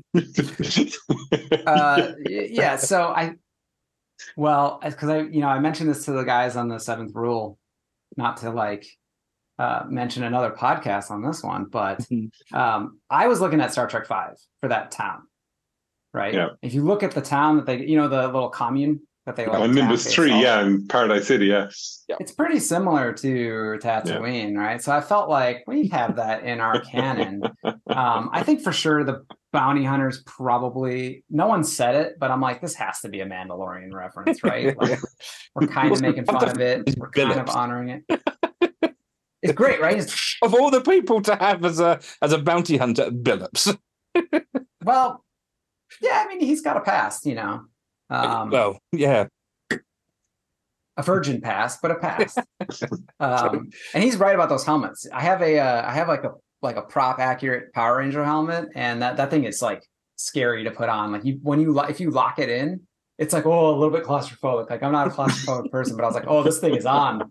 [SPEAKER 3] Yeah, so because I mentioned this to the guys on the Seventh Rule, not to like mention another podcast on this one, but I was looking at Star Trek 5 for that town, right? Yeah. If you look at the town that they, you know, the little commune that they like.
[SPEAKER 2] Nimbus 3, yeah, in Paradise City, yes. Yeah.
[SPEAKER 3] It's pretty similar to Tatooine, right? So I felt like we have that in our canon. I think for sure the bounty hunters probably, no one said it, but I'm like, this has to be a Mandalorian reference, right? Like, we're kind of making fun of it. We're kind of honoring it. It's great, right?
[SPEAKER 1] Of all the people to have as a bounty hunter, Billups.
[SPEAKER 3] Well, yeah, I mean, he's got a past, you know.
[SPEAKER 1] Well, yeah.
[SPEAKER 3] A virgin past, but a past. And he's right about those helmets. I have like a prop accurate Power Ranger helmet, and that thing is like scary to put on. Like if you lock it in, it's like, oh, a little bit claustrophobic. Like I'm not a claustrophobic person, but I was like, oh, this thing is on.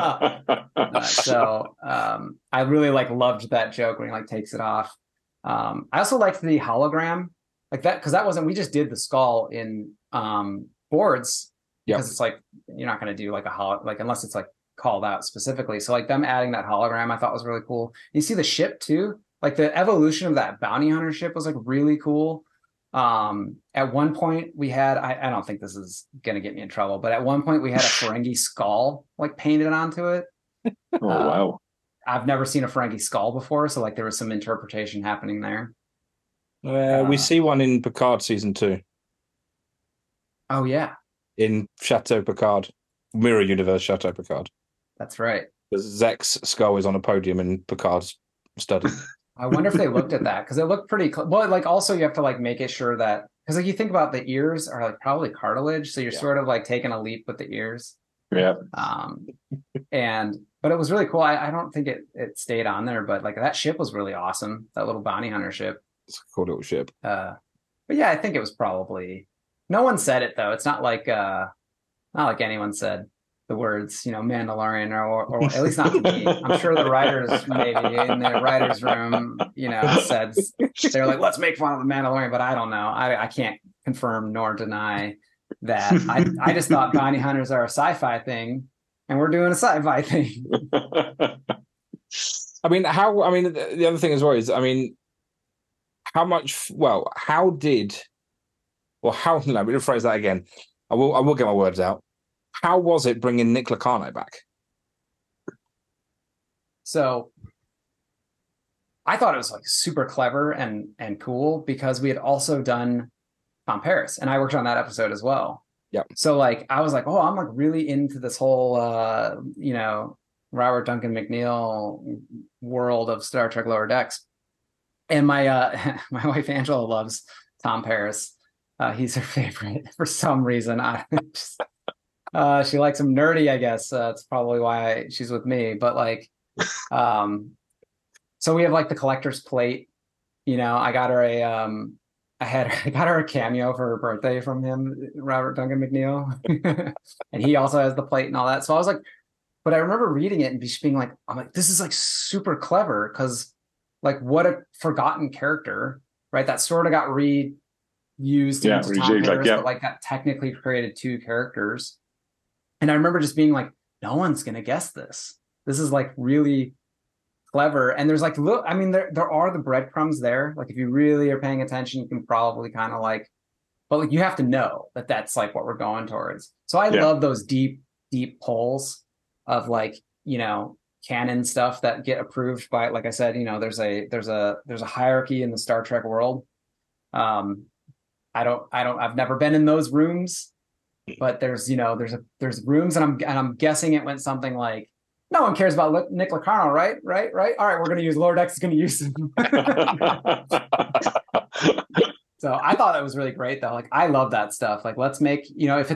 [SPEAKER 3] So I really like loved that joke when he like takes it off. I also liked the hologram like that because we just did the skull in boards because it's like you're not going to do like unless it's like called out specifically. So like them adding that hologram I thought was really cool. You see the ship too, like the evolution of that bounty hunter ship was like really cool. At one point we had, I don't think this is going to get me in trouble, but at one point we had a Ferengi skull like painted onto it.
[SPEAKER 2] Oh, wow.
[SPEAKER 3] I've never seen a Ferengi skull before. So like there was some interpretation happening there.
[SPEAKER 1] We see one in Picard season 2.
[SPEAKER 3] Oh yeah.
[SPEAKER 1] In Chateau Picard, Mirror Universe Chateau Picard.
[SPEAKER 3] That's right.
[SPEAKER 1] Zek's skull is on a podium in Picard's study.
[SPEAKER 3] I wonder if they looked at that because it looked pretty. Well, like also you have to like make it sure that because like you think about the ears are like probably cartilage, so you're sort of like taking a leap with the ears.
[SPEAKER 2] Yeah.
[SPEAKER 3] But it was really cool. I don't think it stayed on there, but like that ship was really awesome. That little bounty hunter ship.
[SPEAKER 1] It's a cool little ship.
[SPEAKER 3] But yeah, I think it was probably, no one said it though. It's not like anyone said the words, Mandalorian or at least not to me. I'm sure the writers maybe in the writers' room, said they're like, let's make fun of the Mandalorian, but I don't know. I can't confirm nor deny that. I just thought bounty hunters are a sci-fi thing, and we're doing a sci-fi thing.
[SPEAKER 1] The other thing as well is, let me rephrase that again. I will get my words out. How was it bringing Nick Locarno back?
[SPEAKER 3] So I thought it was like super clever and cool because we had also done Tom Paris, and I worked on that episode as well.
[SPEAKER 1] Yep.
[SPEAKER 3] So like I was like, oh, I'm like really into this whole Robert Duncan McNeil world of Star Trek Lower Decks. And my my wife Angela loves Tom Paris. He's her favorite for some reason. She likes him nerdy, I guess. That's probably why she's with me. But like, so we have like the collector's plate. I got her I got her a cameo for her birthday from him, Robert Duncan McNeil, and he also has the plate and all that. So I was like, but I remember reading it and just being like, I'm like, this is like super clever because like what a forgotten character, right? That sort of got reused.
[SPEAKER 2] Yeah,
[SPEAKER 3] but like that technically created two characters. And I remember just being like, no one's going to guess this. This is like really clever. And there's like, look, there are the breadcrumbs there. Like if you really are paying attention, you can probably kind of like, but like you have to know that that's like what we're going towards. So I love those deep pulls of like, canon stuff that get approved by, like I said, there's a hierarchy in the Star Trek world. I've never been in those rooms, but there's rooms, and I'm guessing it went something like, no one cares about Nick Locarno, right? All right, we're going to use Lower Decks is going to use him. So I thought that was really great though. Like I love that stuff. Like let's make,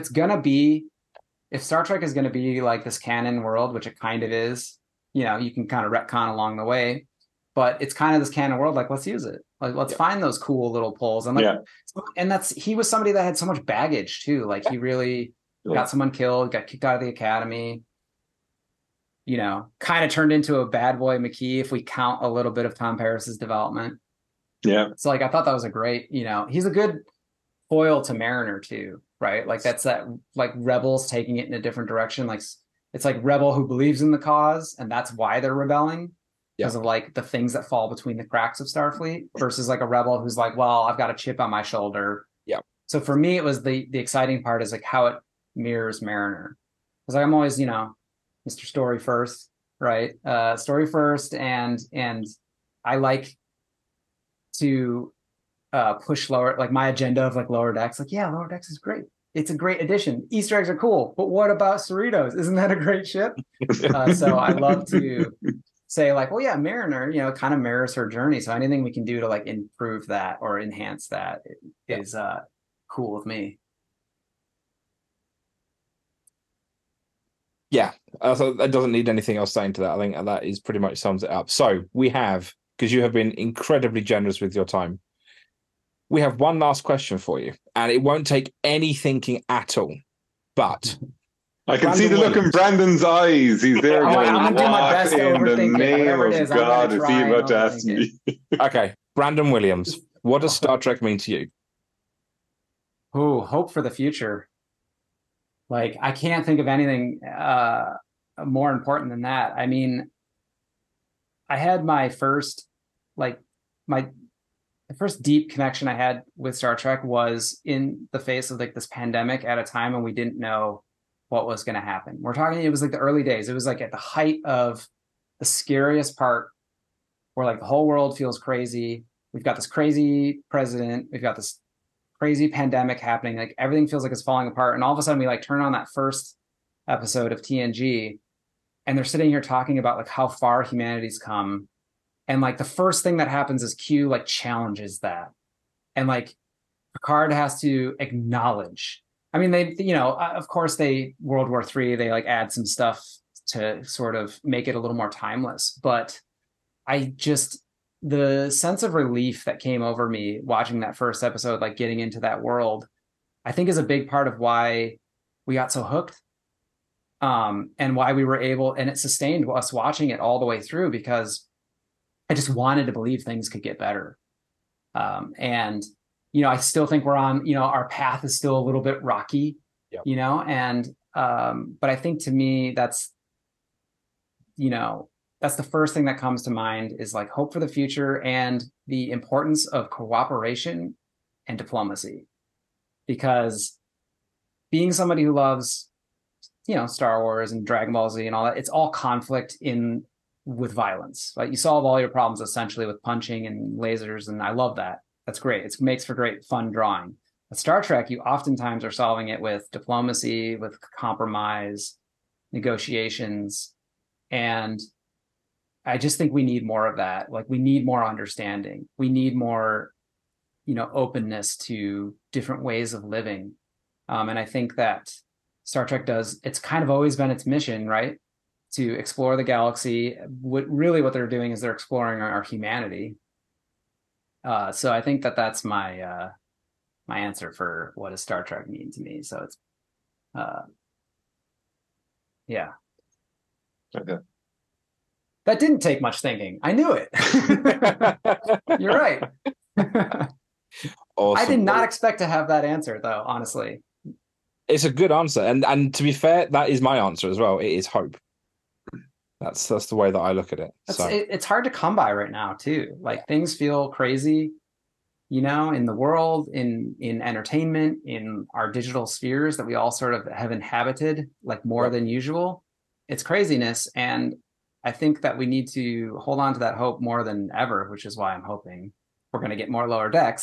[SPEAKER 3] if Star Trek is going to be like this canon world, which it kind of is, you can kind of retcon along the way, but it's kind of this canon world. Like let's use it. Like let's find those cool little pulls. And he was somebody that had so much baggage too. Like he really got someone killed, got kicked out of the academy, kind of turned into a bad boy McKee if we count a little bit of Tom Paris's development.
[SPEAKER 2] Yeah.
[SPEAKER 3] So like I thought that was a great, he's a good foil to Mariner too, right? Like that's that like rebels taking it in a different direction. Like it's like rebel who believes in the cause, and that's why they're rebelling because of like the things that fall between the cracks of Starfleet, versus like a rebel who's like, well, I've got a chip on my shoulder.
[SPEAKER 1] Yeah. So
[SPEAKER 3] for me, it was the exciting part is like how it mirrors Mariner, because like, I'm always, Mr. Story first, right? Story first, and I like to push lower, like my agenda of like Lower Decks. Like, yeah, Lower Decks is great. It's a great addition. Easter eggs are cool, but what about Cerritos? Isn't that a great ship? So I love to say like, well, yeah, Mariner, kind of mirrors her journey. So anything we can do to like improve that or enhance that is cool with me.
[SPEAKER 1] Yeah, so that doesn't need anything else saying to that. I think that is pretty much sums it up. So we have, because you have been incredibly generous with your time, we have one last question for you, and it won't take any thinking at all. But
[SPEAKER 2] I can see the look in Brandon's eyes. He's there going,
[SPEAKER 3] I'm gonna do my best to
[SPEAKER 2] what in the
[SPEAKER 3] overthink it,
[SPEAKER 2] name
[SPEAKER 3] whatever it
[SPEAKER 2] of
[SPEAKER 3] is,
[SPEAKER 2] God is he
[SPEAKER 3] try
[SPEAKER 2] about to
[SPEAKER 3] and
[SPEAKER 2] ask
[SPEAKER 3] overthink
[SPEAKER 2] me?
[SPEAKER 1] Okay, Brandon Williams, what does Star Trek mean to you?
[SPEAKER 3] Ooh, hope for the future. Like, I can't think of anything more important than that. I mean, I had my first, the first deep connection I had with Star Trek was in the face of like this pandemic at a time when we didn't know what was going to happen. We're talking, it was like the early days. It was like at the height of the scariest part where like the whole world feels crazy. We've got this crazy president. We've got this crazy pandemic happening. Like everything feels like it's falling apart. And all of a sudden we like turn on that first episode of TNG and they're sitting here talking about like how far humanity's come. And like the first thing that happens is Q like challenges that. And like Picard has to acknowledge I mean, they, you know, of course they World War III, they like add some stuff to sort of make it a little more timeless. But I just, the sense of relief that came over me watching that first episode, like getting into that world, I think is a big part of why we got so hooked. And why we were able, and it sustained us watching it all the way through, because I just wanted to believe things could get better. And, you know, I still think we're on, you know, our path is still a little bit rocky,
[SPEAKER 1] Yep.
[SPEAKER 3] you know, and, but I think to me, that's, you know, that's the first thing that comes to mind is like hope for the future and the importance of cooperation and diplomacy. Because being somebody who loves, you know, Star Wars and Dragon Ball Z and all that, it's all conflict in with violence. Like you solve all your problems essentially with punching and lasers, and I love that. That's great. It makes for great fun drawing. But Star Trek, you oftentimes are solving it with diplomacy, with compromise, negotiations, and I just think we need more of that. Like we need more understanding. We need more, you know, openness to different ways of living. And I think that Star Trek does, it's kind of always been its mission, right? To explore the galaxy. What they're doing is they're exploring our humanity. So I think that that's my my answer for what does Star Trek mean to me. So it's yeah.
[SPEAKER 2] Okay.
[SPEAKER 3] That didn't take much thinking. I knew it. You're right.
[SPEAKER 1] Awesome.
[SPEAKER 3] I did not expect to have that answer, though, honestly.
[SPEAKER 1] It's a good answer. And to be fair, that is my answer as well. It is hope. That's the way that I look at it.
[SPEAKER 3] It's hard to come by right now, too. Like things feel crazy, you know, in the world, in entertainment, in our digital spheres that we all sort of have inhabited, like more than usual. It's craziness. And I think that we need to hold on to that hope more than ever, which is why I'm hoping we're going to get more Lower Decks.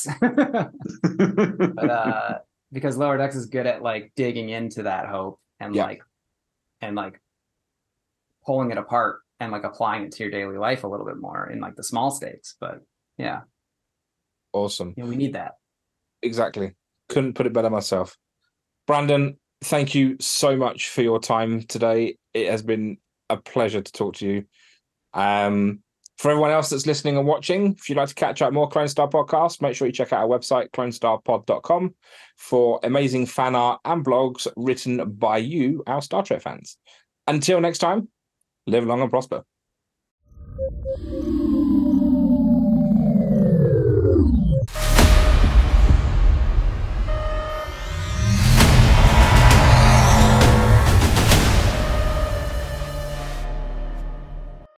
[SPEAKER 3] But because Lower Decks is good at like digging into that hope and like pulling it apart and like applying it to your daily life a little bit more in like the small stakes. But yeah.
[SPEAKER 1] Awesome.
[SPEAKER 3] We need that.
[SPEAKER 1] Exactly. Couldn't put it better myself. Brandon, thank you so much for your time today. It has been a pleasure to talk to you. For everyone else that's listening and watching, if you'd like to catch up more Clone Star podcasts, make sure you check out our website, clonestarpod.com, for amazing fan art and blogs written by you, our Star Trek fans. Until next time, live long and prosper.